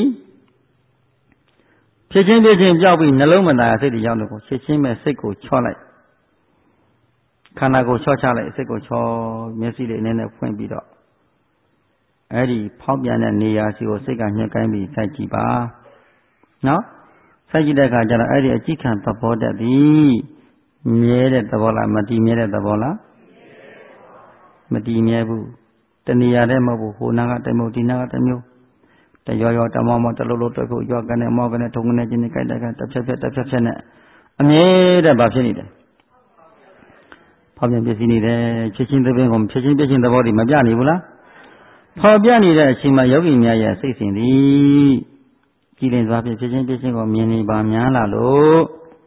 S1: ဖြစ်ချင်းဖြစ်ချင်းကြောက်ပြီးနှလုံးမသားရစိတ်တွေရောက်လို့ကိုဖြစ်ချင်းမဲ့စိတ်ကိုချော့လိုက်ခန္ဓာကိုချော့ချလိုက်စိတ်ကိုချော့မျက်စိလေးနည်းနည်းဖွင့်ပြီးတော့အဲ့ဒီဖောက်ပြန်တဲ့နေရာစီကိုစိတ်ကညှက်ကိုင်းပြီးစိုက်ကြည့်ပါနော်စိုက်ကြည့်တဲ့အခါကျတော့အဲ့ဒီအကြည့်ခံသဘောတတ်သည်မြဲတဲ့သဘောလားမတည်မြဲတဲ့သဘောလားမတည်မြဲဘူးတဏှာတဲ့မဟုတ်ဘူးဟိုနာကတမျိုးဒီနာကတမျိုးတရောရောတမောမောတလုံးလုံးတွဲဖို့ရောကနေမောကနေထုံကနေချင်းကြိုက်တဲ့ကတစ်ဖြက်ဖြက်တစ်ဖြက်ဖြက်နဲ့အမြဲတမ်းဘာဖြစ်နေတယ်ဖောက်ပြန်ပြည့်စည်နေတယ်ချက်ချင်းသဘင်ကိုချက်ချင်းပြည့်ချင်းသဘောတွေမပြနေဘူးလားဖော်ပြနေတဲ့အချိန်မှာယောဂီများရဲ့စိတ်စဉ်သည်ကြည်လင်စွာဖြင့်ချက်ချင်းပြည့်ချင်းကိုမြင်နေပါများလာလို့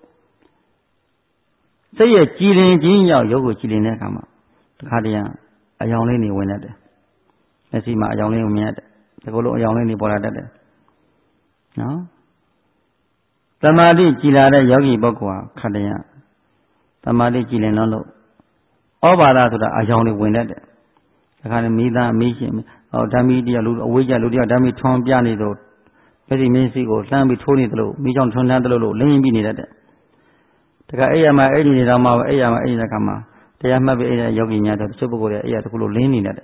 S1: စိတ်ရဲ့ကြည်လင်ခြင်းကြောင့်ယောဂကိုကြည်လင်တဲ့အခါမှာတခါတည်းအယောင်လေးတွေဝင်တတ်တယ်လက်ရှိမှာအယောင်လေးကိုမြင်ရတယ်ဒီလိုလိုအယောင်လေးတွေပေါ်လာတတ်တယ်နော်သမာဓိကြည်လာတဲ့ယောဂီပုဂ္ဂိုလ်ဟာခါတည်းသမာဓိကြည်လင်တော့လို့ဩဘာဒဆိုတာအယောင်တွေဝင်တတ်တယ်ဒါခါနဲ့မိသားမိရှင်ဟောဓမ္မီတရားလူအဝေးကျလူတရားဓမ္မီထွန်ပြနေတော့မျက်စိမင်းစီကိုလှမ်းပြီးထိုးနေသလိုမိကြောင့်ထွန်လှမ်းသလိုလို့လင်းရင်ပြီးနေတတ်တယ်ဒါကအဲ့ရမှာအဲ့ဒီနေတော့မှအဲ့ရမှာအဲ့ဒီကမှာတရားမှတ်ပြီးအဲ့ရယောဂီများတော့တချို့ပုဂ္ဂိုလ်တွေအဲ့ရတခုလိုလင်းနေတတ်တယ်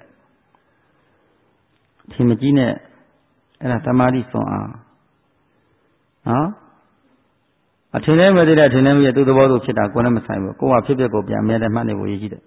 S1: ထင်မကြီးနဲ့အဲ့ဒါသမာဓိစွမ်းအားနော်အထင်လည်းမသိတဲ့ထင်လည်းမရသူ့သဘောသူဖြစ်တာကိုယ်နဲ့မဆိုင်ဘူးကိုယ်ကဖြစ်ဖြစ်ကိုပြန်မြဲတယ်မှတ်နေဖို့ရည်ရှိတယ်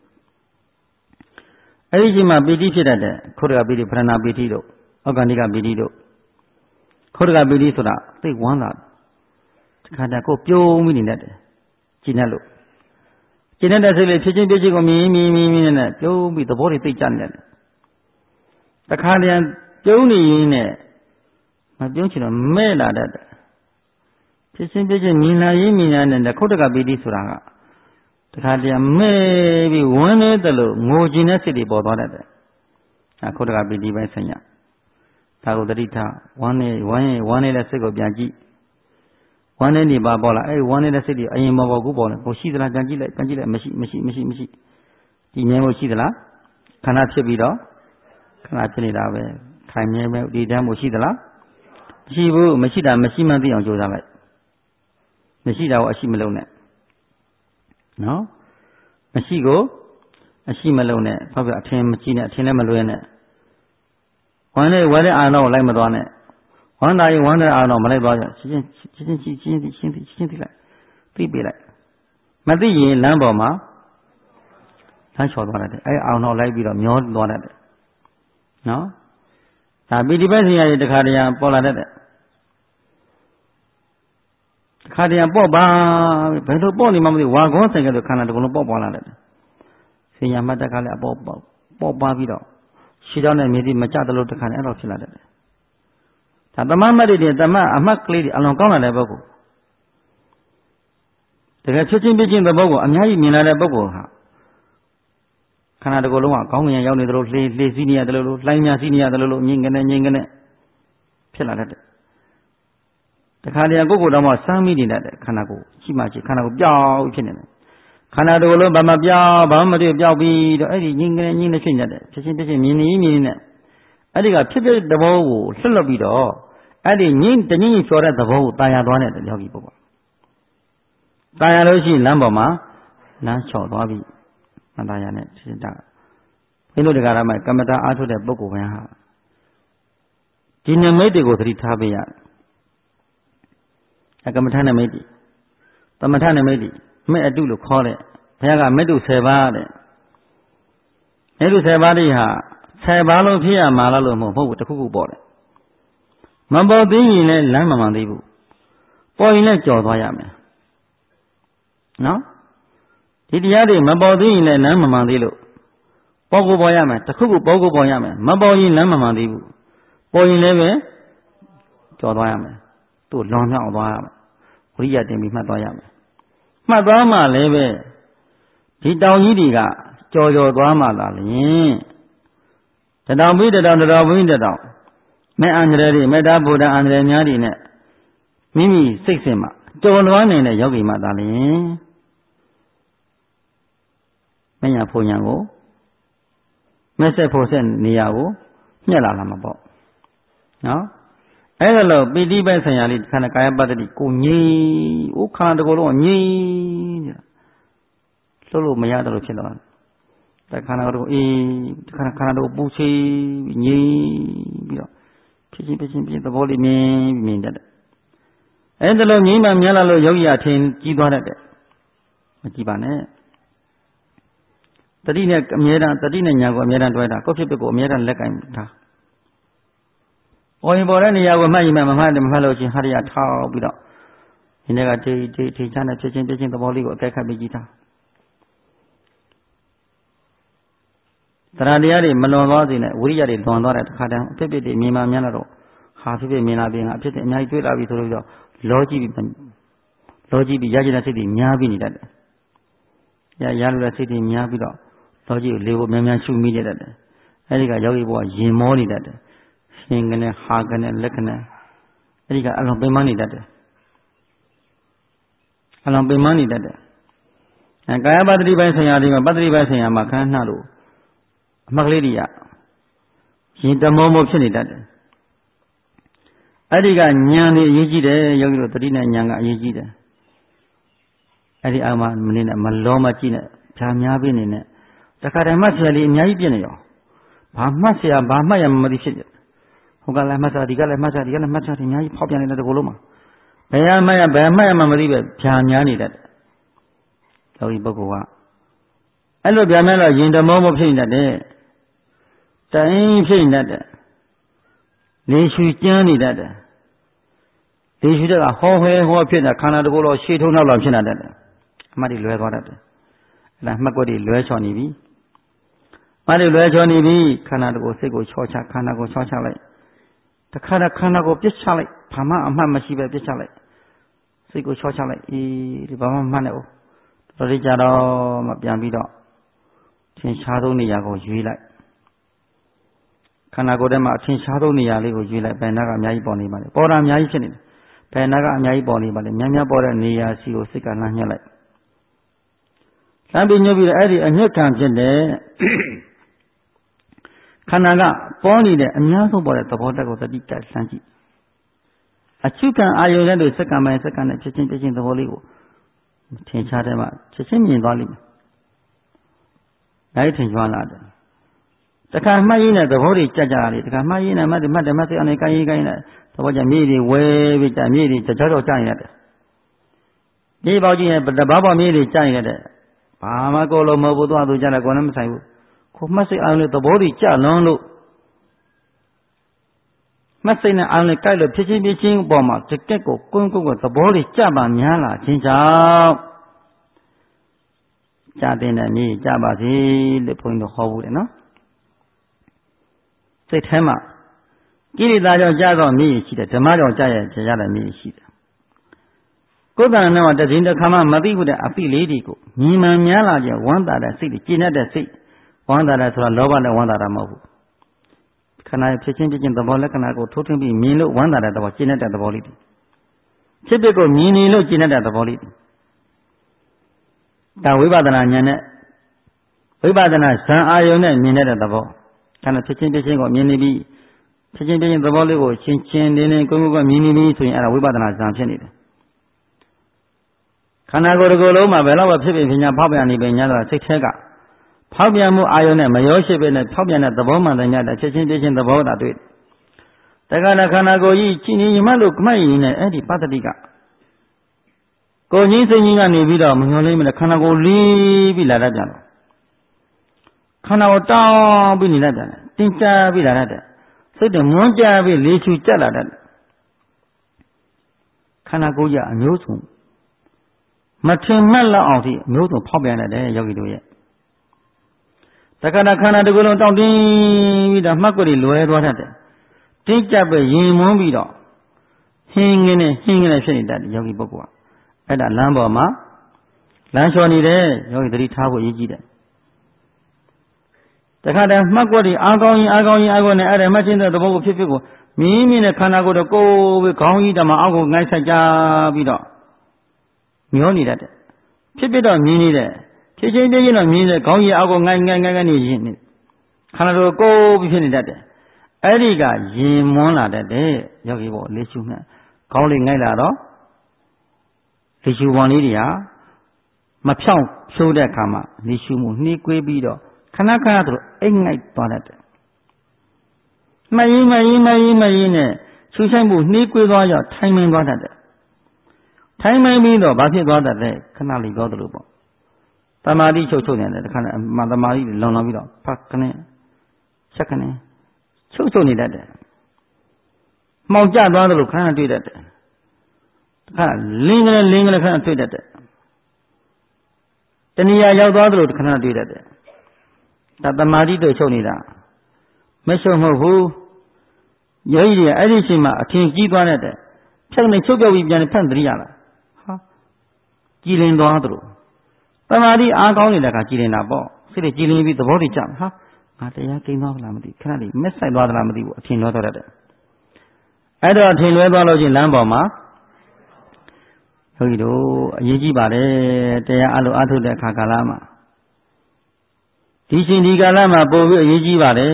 S1: အဲ့ဒီချိန်မှာပီတိဖြစ်တတ်တယ်ခုတ္တကပီတိပရဏပီတိတို့ဩဂန္ဓိကပီတိတို့ခုတ္တကပီတိဆိုတာသိဝမ်းသာတခါတည်းကိုပြုံးပြီးနေတတ်တယ်ကျင်တတ်လို့ကျင်တတ်တဲ့စိတ်လေးဖြစ်ချင်းပြည့်ချင်းကိုမြင်မြင်မြင်မြင်နဲ့ပြုံးပြီးသဘောတွေသိကြနေတယ်တခါတည်းပြုံးနေရင်းနဲ့မပြုံးချင်တော့မဲ့လာတတ်တယ်ဖြစ်ချင်းပြည့်ချင်းမြင်လာရင်းမြင်ရတဲ့ခုတ္တကပီတိဆိုတာကတခါတည်းမဲပြီးဝန်းနေတယ်လို့ငိုကျင်တဲ့စိတ်တွေပေါ်သွားတတ်တယ်အခုတခါပီတိပဲဆင်ရဒါကိုတတိထဝန်းနေဝန်းရင်ဝန်းနေတဲ့စိတ်ကိုပြန်ကြည့်ဝန်းနေနေပါပေါ်လာအဲ့ဝန်းနေတဲ့စိတ်တွေအရင်မပေါ်ဘူးပေါ်နေကိုရှိသလားပြန်ကြည့်လိုက်ပြန်ကြည့်လိုက်မရှိမရှိမရှိမရှိဒီမြဲမို့ရှိသလားခန္ဓာဖြစ်ပြီးတော့ခန္ဓာဖြစ်နေတာပဲခိုင်မြဲမဲ့ဒီတမ်းမှုရှိသလားမရှိဘူးမရှိတာမရှိမှသိအောင်ကြိုးစားလိုက်မရှိတာကိုအရှိမလုံးနဲ့နော်မရှိကိုအရှိမလုံးနဲ့ဖောက်ပြအထင်မကြည့်နဲ့အထင်လည်းမလွဲနဲ့ဝမ်းနဲ့ဝမ်းတဲ့အာရုံကိုလိုက်မသွားနဲ့ဝမ်းသာရင်ဝမ်းတဲ့အာရုံမလိုက်သွားကြချင်းချင်းချင်းချင်းချင်းချင်းချင်းသိလိုက်သိပေးလိုက်မသိရင်လမ်းပေါ်မှာလမ်းလျှော်သွားတယ်အဲအာရုံလိုက်ပြီးတော့မျောသွားတယ်နော်ဒါပီတိပတ်စင်ရည်တခါတည်းပေါ်လာတတ်တယ်တခါတည်းပေါ့ပါဘယ်လိုပေါ့နေမှမသိဝါခေါဆိုင်ကလေးခန္ဓာတစ်ခုလုံးပေါ့ပေါ်လာတယ်ဆင်ညာမတ်တက်ကလည်းအပေါ့ပေါ့ပေါ့ပါပြီးတော့ရှီတောင်းနဲ့မြေတိမကြသလိုတခါနဲ့အဲ့လိုဖြစ်လာတတ်တယ်ဒါသမမတ်တွေတမအမှတ်ကလေးတွေအလွန်ကောင်းလာတဲ့ပုဂ္ဂိုလ်တကယ်ချစ်ချင်းပြချင်းတဲ့ပုဂ္ဂိုလ်အများကြီးမြင်လာတဲ့ပုဂ္ဂိုလ်ဟာခန္ဓာတစ်ခုလုံးကကောင်းငင်ရောက်နေသလိုလှေလှေစီးနေရတယ်လို့လှိုင်းများစီးနေရတယ်လို့ငြိမ်ကနေငြိမ်ကနေဖြစ်လာတတ်တယ်တခါတည်းကိုယ်ကိုယ်တော့မှစမ်းမိနေတတ်တယ်ခန္ဓာကိုယ်ရှိမှရှိခန္ဓာကိုယ်ပျောက်ဖြစ်နေတယ်ခန္ဓာတစ်ခုလုံးဘာမှပျောက်ဘာမှမတွေ့ပျောက်ပြီးတော့အဲ့ဒီငြိမ်ကနေငြိမ်နေဖြစ်နေတယ်ဖြစ်ချင်းဖြစ်ချင်းမြင်နေမြင်နေအဲ့ဒီကဖြစ်ဖြစ်သဘောကိုလှုပ်လှုပ်ပြီးတော့အဲ့ဒီငြိမ်တငြိမ်ပြောတဲ့သဘောကိုတာယာသွားတဲ့ယောဂီပုဂ္ဂိုလ်တာယာလို့ရှိရင်လမ်းပေါ်မှာလမ်းလျှောက်သွားပြီးမတာယာနဲ့ဖြစ်တာဘိန်းတို့တရားဓမ္မကမ္မတာအားထုတ်တဲ့ပုဂ္ဂိုလ်ပဲဟာဒီနမိတ်တွေကိုသတိထားပေးရတယ်အကမ္မထာနမိတ်တွေသမထနမိတ်တွေမဲ့အတုလို့ခေါ်တဲ့ဘုရားကမဲ့တုဆယ်ပါးတဲ့မဲ့တုဆယ်ပါးတွေဟာဆယ်ပါးလုံးဖြစ်ရမှာလားလို့မဟုတ်ဘူးတခုခုပေါ့တယ်မပေါ်သေးရင်လည်းလမ်းမမှန်သေးဘူးပေါ်ရင်လည်းကြော်သွားရမယ်နော်ဒီတရားတွေမပေါ်သေးရင်လည်းလမ်းမမှန်သေးလို့ပေါ်ကိုပေါ်ရမယ်တခုခုပေါ်ကိုပေါ်ရမယ်မပေါ်ရင်လမ်းမမှန်သေးဘူးပေါ်ရင်လည်းပဲကြော်သွားရမယ်သူ့လွန်မြောက်သွားရမယ်ဝိရိယတင်ပြီးမှတ်သွားရမယ်မှတ်သွားမှလည်းပဲဒီတောင်ကြီးတွေကကြော်ကြော်သွားမှသာလျင်တတောင်ပြီးတတောင်တတောင်ပြီးတတောင်မဲ့အန္တရာယ်တွေမေတ္တာဘုဒ္ဓအန္တရာယ်များတွေနဲ့မိမိစိတ်ဆင်မှကြော်လွှမ်းနေတဲ့ယောဂီမှသာလျင်မညာဖုန်ညာကိုမဲ့ဆက်ဖို့ဆက်နေရာကိုညှက်လာလာမှာပေါ့နော်အဲ့ဒါလို့ပိဋိပတ်ဆိုင်ရာလေးခန္ဓာကာယပတ္တိကိုငြိမ်ဥခန္ဓာတစ်ခုလုံးငြိမ်လှုပ်လို့မရတယ်လို့ဖြစ်တော့တခန္ဓာတို့အေးခန္ဓာခန္ဓာတို့ပူချေငြိမ်ပြီးတော့ဖြစ်ချင်းဖြစ်ချင်းဖြစ်သဘောလေးမြင်မြင်တတ်တယ်အဲ့ဒါလို့ငြိမ်မှမြင်လာလို့ယောဂီအထင်ကြီးသွားတတ်တယ်မကြည့်ပါနဲ့တတိနဲ့အမြဲတမ်းတတိနဲ့ညာကိုအမြဲတမ်းတွဲတာကိုဖြစ်ဖြစ်ကိုအမြဲတမ်းလက်ကင်ထားပေါ်ရင်ပေါ်တဲ့နေရာကိုမှတ်ရင်မှမမှတ်တယ်မမှတ်လို့ချင်းဟာရထောက်ပြီးတော့ဒီနေ့ကဒိဋ္ဌိထိချမ်းတဲ့ဖြစ်ချင်းဖြစ်ချင်းသဘောလေးကိုအကဲခတ်ပြီးကြည့်ထားတရားတရားတွေမလွန်သွားစေနဲ့ဝိရိယတွေလွန်သွားတဲ့တစ်ခါတည်းအဖြစ်ဖြစ်တွေမြင်မှများတော့ဟာဖြစ်ဖြစ်မြင်လာပြီးငါအဖြစ်ဖြစ်အများကြီးတွေ့လာပြီဆိုလို့တော့လောကြည့်ပြီးလောကြည့်ပြီးရကျင်တဲ့စိတ်တွေများပြီးနေတတ်တယ်ရရလို့တဲ့စိတ်တွေများပြီးတော့လောကြည့်ကိုလေကိုများများရှုမိနေတတ်တယ်အဲဒီကယောဂီဘုရားရင်မောနေတတ်တယ်ရှင်ကနေဟာကနေလက်ကနေအဲဒီကအလွန်ပင်မနေတတ်တယ်အလွန်ပင်မနေတတ်တယ်အဲကာယပတ္တိပိုင်းဆရာဒီမှာပတ္တိပိုင်းဆရာမှာခန္ဓာလို့အမှတ်ကလေးတွေကရင်တမောမောဖြစ်နေတတ်တယ်အဲ့ဒီကဉာဏ်နေအရေးကြီးတယ်ယောဂီတို့တတိနဲ့ဉာဏ်ကအရေးကြီးတယ်အဲ့ဒီအာမမနေနဲ့မလောမကြည့်နဲ့ဖြာများပြီးနေနဲ့တခါတည်းမှတ်ဆရာလေးအများကြီးပြည့်နေရောဘာမှတ်ဆရာဘာမှတ်ရမသိဖြစ်တယ်ဟိုကလည်းမှတ်ဆရာဒီကလည်းမှတ်ဆရာဒီကလည်းမှတ်ဆရာဒီအများကြီးဖောက်ပြန်နေတဲ့တကူလုံးမှာဘယ်ရမှတ်ရဘယ်မှတ်ရမှမသိပဲဖြာများနေတတ်တယ်ယောဂီပုဂ္ဂိုလ်ကအဲ့လိုဖြာများတော့ရင်တမောမောဖြစ်နေတတ်တယ်တိုင်းဖြစ်နေတတ်တယ်လေရှူကျန်းနေတတ်တယ်လေရှူတဲ့ကဟောဟဲဟောဖြစ်တာခန္ဓာတကူလုံးရှေ့ထုံးနောက်လောက်ဖြစ်နေတတ်တယ်အမှတ်တွေလွဲသွားတတ်တယ်အဲ့ဒါမှတ်ကွက်တွေလွဲချော်နေပြီမှတ်တွေလွဲချော်နေပြီခန္ဓာတကူစိတ်ကိုချောချခန္ဓာကိုချောချလိုက်တခါတခန္ဓာကိုပြစ်ချလိုက်ဘာမှအမှတ်မရှိပဲပြစ်ချလိုက်စိတ်ကိုချောချလိုက်အေးဒီဘာမှမှတ်နေဦးတော်လေးကြတော့မှပြန်ပြီးတော့သင်ရှားဆုံးနေရာကိုရွေးလိုက်ခန္ဓာကိုယ်ထဲမှာအထင်ရှားဆုံးနေရာလေးကိုရွေးလိုက်ဘယ်နာကအများကြီးပေါ်နေပါလဲပေါ်တာအများကြီးဖြစ်နေတယ်ဘယ်နာကအများကြီးပေါ်နေပါလဲများများပေါ်တဲ့နေရာစီကိုစိတ်ကလှမ်းညှက်လိုက်လှမ်းပြီးညှက်ပြီးတော့အဲ့ဒီအညှက်ခံဖြစ်တဲ့ခန္ဓာကပေါ်နေတဲ့အများဆုံးပေါ်တဲ့သဘောတက်ကိုသတိကြဆန်းကြည့်အချုပ်ကံအာယုန်နဲ့တို့စက္ကန့်ပိုင်းစက္ကန့်နဲ့ဖြစ်ချင်းဖြစ်ချင်းသဘောလေးကိုထင်ရှားတယ်မှချက်ချင်းမြင်သွားလိမ့်မယ်။ဒါထင်ရှားလာတယ်။တခါမှတ်ရင်းနဲ့သဘောတွေကြကြရလေတခါမှတ်ရင်းနဲ့မှတ်တယ်မှတ်တယ်မှတ်တယ်အနေကိုင်းရင်ကိုင်းနဲ့သဘောကြမြေတွေဝဲပြီးကြမြေတွေကြောက်ကြောက်ကြနေရတယ်။မြေပေါက်ကြီးနဲ့တဘာပေါက်မြေတွေကြနေရတယ်။ဘာမှကိုလုံးမဟုတ်ဘူးသွားသူကြတယ်ကိုယ်လည်းမဆိုင်ဘူး။ကိုမှတ်စိတ်အောင်လို့သဘောတွေကြလွန်လို့မှတ်စိတ်နဲ့အောင်လည်းကြိုက်လို့ဖြစ်ချင်းဖြစ်ချင်းပေါ်မှာတကက်ကိုကွန်းကွန်းကိုသဘောတွေကြပါများလာခြင်းကြောင့်ကြာတဲ့နဲ့မြေကြပါစေလို့ဘုန်းကြီးတို့ဟောဘူးလေနော်စိတ်ထဲမှာကိလေသာကြောင့်ကြာတော့မြေရှိတယ်ဓမ္မကြောင့်ကြာရရတဲ့မြေရှိတယ်ကိုယ်တဏ္ဍာနဲ့တခြင်းတစ်ခါမှမသိဘူးတဲ့အပိလေးတွေကိုညီမှန်များလာကြဝမ်းသာတဲ့စိတ်တွေကျဉ်တဲ့စိတ်ဝမ်းသာတယ်ဆိုတာလောဘနဲ့ဝမ်းသာတာမဟုတ်ဘူးခန္ဓာဖြစ်ချင်းဖြစ်ချင်းသဘောလက္ခဏာကိုထိုးထွင်းပြီးမြင်လို့ဝမ်းသာတဲ့သဘောကျဉ်တဲ့သဘောလေးတွေဖြစ်ဖြစ်ကိုမြင်နေလို့ကျဉ်တဲ့သဘောလေးတွေဒါဝိပဿနာဉာဏ်နဲ့ဝိပဿနာဇံအာယုန်နဲ့မြင်တဲ့သဘောခန္ဓာဖြစ်ချင်းဖြစ်ချင်းကိုမြင်နေပြီးဖြစ်ချင်းဖြစ်ချင်းသဘောလေးကိုရှင်းရှင်းလင်းလင်းကိုယ်ကိုယ်ကမြင်နေပြီးဆိုရင်အဲ့ဒါဝိပဿနာဇံဖြစ်နေတယ်ခန္ဓာကိုယ်တစ်ခုလုံးမှာဘယ်တော့မှဖြစ်ဖြစ်ဖြစ်ညာဖောက်ပြန်နေပဲညာတော့စိတ်ထဲကဖောက်ပြန်မှုအာယုန်နဲ့မရောရှိပဲနဲ့ဖောက်ပြန်တဲ့သဘောမှန်တယ်ညာတဲ့ချက်ချင်းဖြစ်ချင်းသဘောတာတွေ့တက္ကနာခန္ဓာကိုယ်ကြီးချင်းချင်းမှလို့မှတ်ရင်နဲ့အဲ့ဒီပတ္တိကကိုယ်ကြီးစိတ်ကြီးကနေပြီးတော့မမျောလိမ့်မယ်ခန္ဓာကိုယ်လေးပြီးလာတတ်ကြတယ်ခန္ဓာကိုတောင်းပြီးနေတတ်တယ်တင်ကြပြီးလာတတ်တယ်စိတ်တွေမွန်းကြပြီးလေးချူကြက်လာတတ်တယ်ခန္ဓာကိုယ်ကြီးအမျိုးစုံမထင်မှတ်လောက်အောင်ဒီအမျိုးစုံဖောက်ပြန်တတ်တယ်ယောဂီတို့ရဲ့တက္ကနာခန္ဓာတစ်ခုလုံးတောင့်တင်းပြီးတော့မှတ်ကိုယ်တွေလွယ်သွားတတ်တယ်တင်းကြပ်ပဲရင်မွန်းပြီးတော့ဟင်းငင်းနဲ့ဟင်းငင်းနဲ့ဖြစ်နေတတ်တယ်ယောဂီပုဂ္ဂိုလ်ကအဲ့ဒါလမ်းပေါ်မှာလမ်းလျှော်နေတယ်ယောဂီသတိထားဖို့အရေးကြီးတယ်တခါတည်းမှတ်ကိုယ်တွေအားကောင်းရင်အားကောင်းရင်အားကောင်းနဲ့အဲ့ဒါမှတ်ချင်းတဲ့သဘောကိုဖြစ်ဖြစ်ကိုမြင်းမြင်းနဲ့ခန္ဓာကိုယ်တော့ကိုယ်ပဲခေါင်းကြီးတမအောက်ကိုငိုက်ဆက်ကြပြီးတော့မျောနေတတ်တယ်ဖြစ်ဖြစ်တော့မြင်နေတယ်ဖြစ်ချင်းချင်းတော့မြင်တယ်ခေါင်းကြီးအောက်ကိုငိုက်ငိုက်ငိုက်ငိုက်နေရင်ခန္ဓာကိုယ်ကိုယ်ပြီးဖြစ်နေတတ်တယ်အဲ့ဒီကရင်မွန်းလာတတ်တယ်ယောဂီဘောလေးရှုမှတ်ခေါင်းလေးငိုက်လာတော့လေရှုပွန်လေးတွေဟာမဖြောင့်ဖြိုးတဲ့အခါမှာလေရှုမှုနှီးကွေးပြီးတော့ခဏခဏတို့အိတ်ငိုက်သွားတတ်တယ်မယင်းမယင်းမယင်းမယင်းနဲ့ရှုဆိုင်မှုနှီးကွေးသွားရောက်ထိုင်မင်းသွားတတ်တယ်ထိုင်မင်းပြီးတော့ဘာဖြစ်သွားတတ်လဲခဏလေးပြောသလိုပေါ့တမာတိချုပ်ချုပ်နေတယ်တခါနဲ့မတမာတိလွန်လောင်ပြီးတော့ဖတ်ခနဲ့ချက်ခနဲ့ချုပ်ချုပ်နေတတ်တယ်မှောင်ကျသွားသလိုခဏတွေ့တတ်တယ်တခါလင်းကလေးလင်းကလေးခဏတွေ့တတ်တယ်တဏှာရောက်သွားသလိုခဏတွေ့တတ်တယ်ဒါတမာတိတို့ချုပ်နေတာမချုပ်မဟုတ်ဘူးယောဂီတွေအဲ့ဒီချိန်မှာအထင်ကြီးသွားတတ်တယ်ဖြတ်နေချုပ်ပြောက်ပြီးပြန်ဖတ်သတိရလာဟာကြည်လင်သွားသလိုတမာတိအားကောင်းနေတဲ့အခါကြည်လင်တာပေါ့စိတ်တွေကြည်လင်ပြီးသဘောတွေကျဟာငါတရားကိန်းသွားလားမသိခဏလေးမက်ဆိုင်သွားသလားမသိဘူးအထင်လွဲသွားတတ်တယ်အဲ့တော့အထင်လွဲသွားလို့ချင်းလမ်းပေါ်မှာယောဂီတို့အရေးကြီးပါတယ်တရားအလိုအားထုတ်တဲ့အခါကာလမှာဒီချိန်ဒီကာလမှာပို့ပြီးအရေးကြီးပါတယ်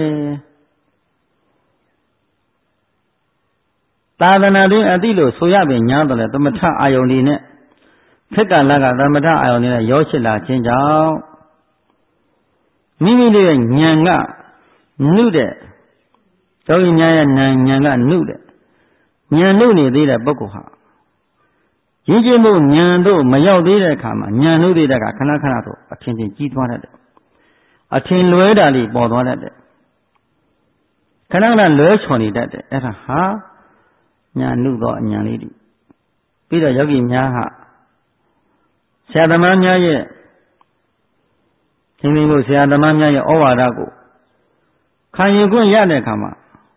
S1: သာသနာတွင်အတိလို့ဆိုရပင်ညာတယ်သမထအာယုန်ဒီနဲ့ခက်ကလကသမထအာယုန်ဒီနဲ့ရောရှိလာခြင်းကြောင့်မိမိတို့ရဲ့ဉာဏ်ကနုတဲ့ယောဂီများရဲ့ဉာဏ်ဉာဏ်ကနုတဲ့ဉာဏ်နုနေသေးတဲ့ပုဂ္ဂိုလ်ဟာရင်းကျင်းမှုဉာဏ်တို့မရောက်သေးတဲ့အခါမှာဉာဏ်နုသေးတဲ့အခါခဏခဏတော့အထင်ချင်းကြီးသွားတတ်တယ်အထင်လွဲတာလေးပေါ်သွားတတ်တယ်ခဏခဏလွဲချော်နေတတ်တယ်အဲ့ဒါဟာဉာဏ်နုသောအဉာဏ်လေးတွေပြီးတော့ယောဂီများဟာဆရာသမားများရဲ့သင်္ခင်တို့ဆရာသမားများရဲ့ဩဝါဒကိုခံယူခွင့်ရတဲ့အခါမှာ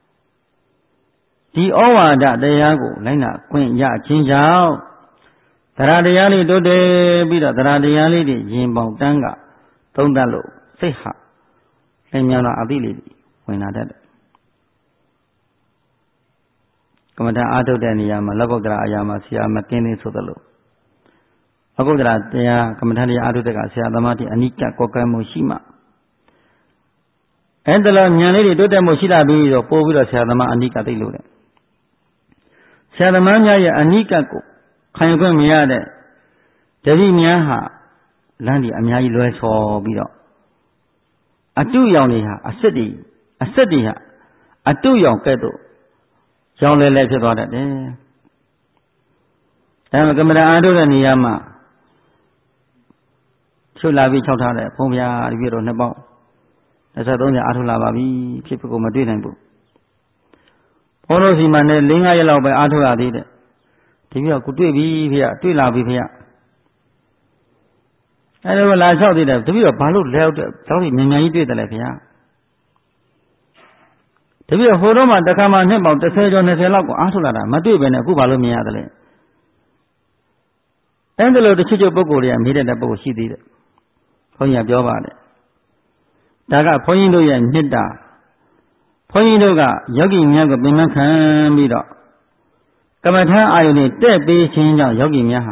S1: ဒီဩဝါဒတရားကိုလိုက်နာခွင့်ရခြင်းကြောင့်တရားတရားလေးတိုးတက်ပြီးတော့တရားတရားလေးတွေရင်ပေါင်တန်းကသုံးတတ်လို့စိတ်ဟာလင်းမြောင်းတာအသိလေးဝင်လာတတ်တယ်ကမ္မထာအားထုတ်တဲ့နေရာမှာလောကုတ္တရာအရာမှာဆရာမကင်းသေးဆိုသလိုလောကုတ္တရာတရားကမ္မထာတရားအားထုတ်တဲ့ကဆရာသမားတွေအနိကကောကဲမှုရှိမှအဲ့ဒါလို့ဉာဏ်လေးတွေတိုးတက်မှုရှိလာပြီးတော့ပို့ပြီးတော့ဆရာသမားအနိကသိလို့တယ်ဆရာသမားများရဲ့အနိကကိုခံယူခွင့်မရတဲ့တတိများဟာလမ်းဒီအများကြီးလွဲဆော်ပြီးတော့အတုရောင်တွေဟာအစစ်တွေအစစ်တွေဟာအတုရောင်ကဲ့သို့ရောင်လဲလဲဖြစ်သွားတတ်တယ်အဲမှာကမ္မဋ္ဌာန်းအားထုတ်တဲ့နေရာမှာချုပ်လာပြီးခြောက်ထားတဲ့ဘုံဗျာဒီပြတော့နှစ်ပေါင်း၂၃ကျအားထုတ်လာပါပြီဖြစ်ဖို့ကိုမတွေ့နိုင်ဘူးဘုန်းတော်စီမှာနဲ့၄-၅ရက်လောက်ပဲအားထုတ်ရသေးတယ်ဒီပြတော့ကိုတွေ့ပြီဖေရတွေ့လာပြီဖေရအဲဒါကလာလျှောက်သေးတယ်တပည့်တော့ဘာလို့လဲတော့တော့မြန်မြန်ကြီးတွေ့တယ်လေဖေရတပည့်တော့ဟိုတော့မှတခါမှနှစ်ပေါင်း၁၀ကျော်၂၀လောက်ကိုအားထုတ်လာတာမတွေ့ပဲနဲ့အခုဘာလို့မြင်ရတယ်လဲအဲ့ဒါလို့တချို့ချို့ပုဂ္ဂိုလ်တွေကမေးတတ်တဲ့ပုဂ္ဂိုလ်ရှိသေးတယ်ဘုန်းကြီးကပြောပါတယ်ဒါကဘုန်းကြီးတို့ရဲ့မေတ္တာဘုန်းကြီးတို့ကယောဂီများကိုပင်မခံပြီးတော့ကမ္မထာအာယုန်နဲ့တဲ့ပေးခြင်းကြောင့်ယောဂီများဟာ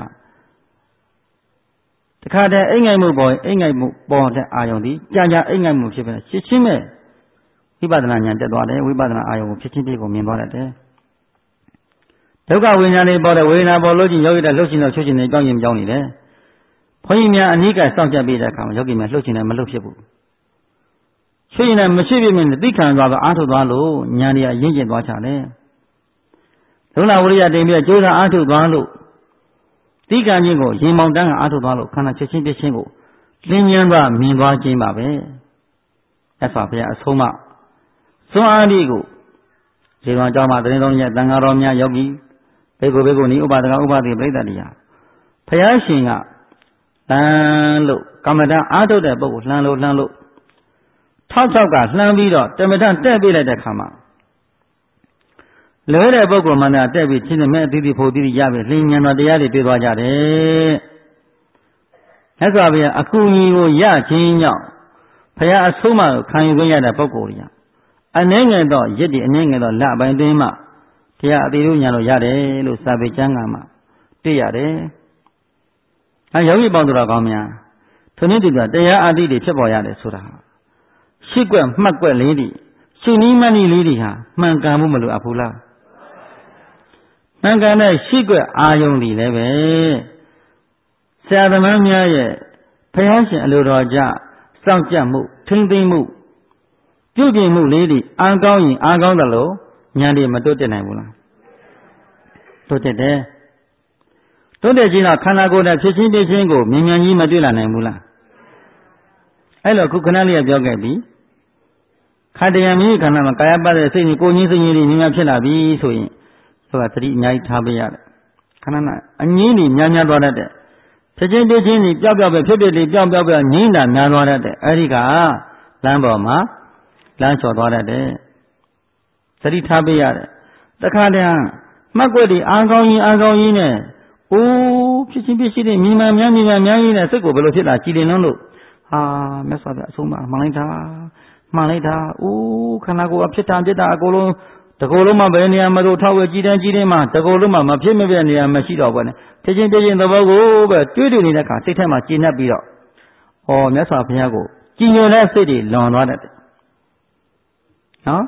S1: တခါတည်းအိမ်ငိုက်မှုပေါ်အိမ်ငိုက်မှုပေါ်တဲ့အာယုန်ဒီကြာကြာအိမ်ငိုက်မှုဖြစ်ပဲရှင်းရှင်းမဲ့ဝိပဿနာဉာဏ်တက်သွားတယ်ဝိပဿနာအာယုန်ကိုဖြစ်ချင်းပြည့်ကိုမြင်သွားတတ်တယ်ဒုက္ခဝိညာဉ်တွေပေါ်တဲ့ဝေဒနာပေါ်လို့ချင်းယောဂီတဲ့လှုပ်ရှင်တော့ချွတ်ရှင်နေကြောင်းရင်ကြောင်းနေတယ်ဘုန်းကြီးများအနိကစောင့်ကြပ်ပြီးတဲ့အခါမှာယောဂီများလှုပ်ရှင်တယ်မလှုပ်ဖြစ်ဘူးချွတ်ရင်လည်းမရှိပြင်းနဲ့သိခံသွားတော့အားထုတ်သွားလို့ဉာဏ်တွေကရင့်ကျက်သွားကြတယ်လုံလဝရိယတင်ပြီးကြိုးစားအားထုတ်သွားလို့သိခံခြင်းကိုရင်မောင်တန်းကအားထုတ်သွားလို့ခန္ဓာချက်ချင်းပြချင်းကိုလင်းမြန်းသွားမြင်သွားခြင်းပါပဲအဲ့ဆိုဘုရားအဆုံးမသွန်အားလေးကိုဇေဝံကြောင်းမှာတင်းတော်ရဲ့တန်ဃာတော်များယောဂီဘေကုဘေကုနိဥပါဒကဥပါတိပြိတ္တတရားဘုရားရှင်ကလမ်းလို့ကမ္မဋ္ဌာန်းအားထုတ်တဲ့ပုဂ္ဂိုလ်လှမ်းလို့လှမ်းလို့ထောက်ထောက်ကလှမ်းပြီးတော့တမထတက်ပြလိုက်တဲ့ခါမှာလွဲတဲ့ပုဂ္ဂိုလ်မှန်တာတက်ပြီးချင်းနဲ့မဲ့အတိတိဖို့တိတိရပြီလင်းဉာဏ်တော်တရားတွေတွေ့သွားကြတယ်။အဲ့ဆိုဘုရားအကူအညီကိုရခြင်းကြောင့်ဘုရားအဆုံးအမကိုခံယူခွင့်ရတဲ့ပုဂ္ဂိုလ်တွေအနေငယ်တော့ရစ်ဒီအနေငယ်တော့လအပိုင်းတွင်းမှာတရားအတိတို့ညာလို့ရတယ်လို့စာပေကျမ်းဂန်မှာတွေ့ရတယ်။အဲယောဂီပေါင်းတော်ကောင်းများသူနည်းတူတရားအတိတွေဖြစ်ပေါ်ရတယ်ဆိုတာရှိကွက်မှတ်ကွက်လေးတွေရှင်နီးမဏီလေးတွေဟာမှန်ကန်မှုမလို့အပ်ဘူးလားမှန်ကန်တဲ့ရှိကွက်အာယုံတွေလည်းပဲဆရာသမားများရဲ့ဘုရားရှင်အလိုတော်ကြစောင့်ကြမှုထိမ့်သိမ့်မှုပြုပြင်မှုလေးတွေအားကောင်းရင်အားကောင်းတယ်လို့ဉာဏ်တွေမတွတ်တက်နိုင်ဘူးလားတွတ်တက်တယ်တွတ်တက်ခြင်းတော့ခန္ဓာကိုယ်နဲ့ဖြစ်ချင်းဖြစ်ချင်းကိုမြင်မြန်ကြီးမတွေ့လာနိုင်ဘူးလားအဲ့လိုခုခဏလေးပြောခဲ့ပြီခန္ဓာယံမိခန္ဓာမှာကာယပတ်တဲ့စိတ်ကြီးကိုကြီးစိတ်ကြီးတွေမြင်မြန်ဖြစ်လာပြီဆိုရင်ဆိုတာသတိအများကြီးထားပေးရတယ်ခန္ဓာကအငြင်းကြီးများများသွားတတ်တယ်ဖြစ်ချင်းဖြစ်ချင်းကြီးပျောက်ပျောက်ပဲဖြစ်ဖြစ်လေးပျောက်ပျောက်ပဲငြင်းတာများသွားတတ်တယ်အဲ့ဒီကလမ်းပေါ်မှာလမ်းလျှော်သွားတတ်တယ်သတိထားပေးရတယ်တခါတည်းမှတ်ွက်တွေအားကောင်းရင်အားကောင်းရင်နဲ့အိုးဖြစ်ချင်းဖြစ်ချင်းတွေမြင်မှများမြင်မှများကြီးနဲ့စိတ်ကိုဘယ်လိုဖြစ်လာကြည်လင်လုံးလို့ဟာမြတ်စွာဘုရားအဆုံးအမမှန်လိုက်တာမှန်လိုက်တာအိုးခန္ဓာကိုယ်အဖြစ်တာဖြစ်တာအကုန်လုံးတကူလုံးမှဘယ်နေရာမှာတော့ထောက်ဝဲကြည်တန်းကြည်တင်းမှတကူလုံးမှမဖြစ်မပြနေရာမရှိတော့ဘူးနဲ့ဖြစ်ချင်းဖြစ်ချင်းသဘောကိုပဲတွေးတွေနေတဲ့အခါစိတ်ထဲမှာကျဉ်းနှက်ပြီးတော့ဟောမြတ်စွာဘုရားကိုကြည်ညိုတဲ့စိတ်တွေလွန်သွားတတ်တယ်နော်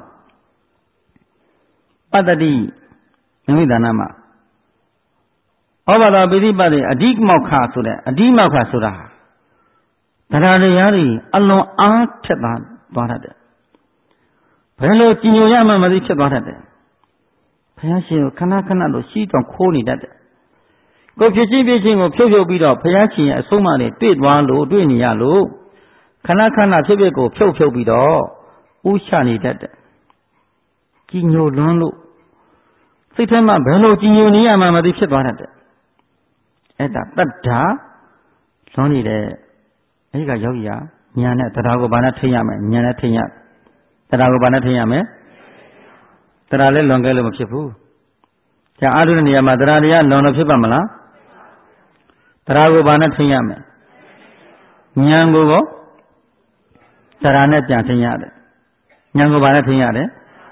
S1: ပတ္တတိမိမိဒါနမှာဩဘာသာပိဋိပတ်တွေအဓိမောက္ခဆိုတဲ့အဓိမောက္ခဆိုတာတရားတရားတွေအလွန်အားထက်သွားသွားတတ်တယ်ဘယ်လိုကြည်ညိုရမှမသိဖြစ်သွားတတ်တယ်ဘုရားရှင်ကိုခဏခဏလို့ရှိတောင်ခိုးနေတတ်တယ်ကိုဖြစ်ချင်းဖြစ်ချင်းကိုဖြုတ်ဖြုတ်ပြီးတော့ဘုရားရှင်ရဲ့အဆုံးအမတွေတွေ့သွားလို့တွေ့နေရလို့ခဏခဏဖြစ်ဖြစ်ကိုဖြုတ်ဖြုတ်ပြီးတော့ဥချနေတတ်တယ်ကြည်ညိုလွန်းလို့စိတ်ထဲမှာဘယ်လိုကြည်ညိုနေရမှမသိဖြစ်သွားတတ်တယ်အဲ့ဒါတတ္ထာလွန်းနေတဲ့အဲ့ဒီကယောဂီကညာနဲ့တရားကိုဘာနဲ့ထိရမယ်ညာနဲ့ထိရတရားကိုဘာနဲ့ထိရမယ်တရားလည်းလွန်ခဲ့လို့မဖြစ်ဘူးじゃအာထုတဲ့နေရာမှာတရားတရားလွန်လို့ဖြစ်ပါမလားတရားကိုဘာနဲ့ထိရမယ်ညာကိုကိုတရားနဲ့ပြန်ထိရတယ်ညာကိုဘာနဲ့ထိရတယ်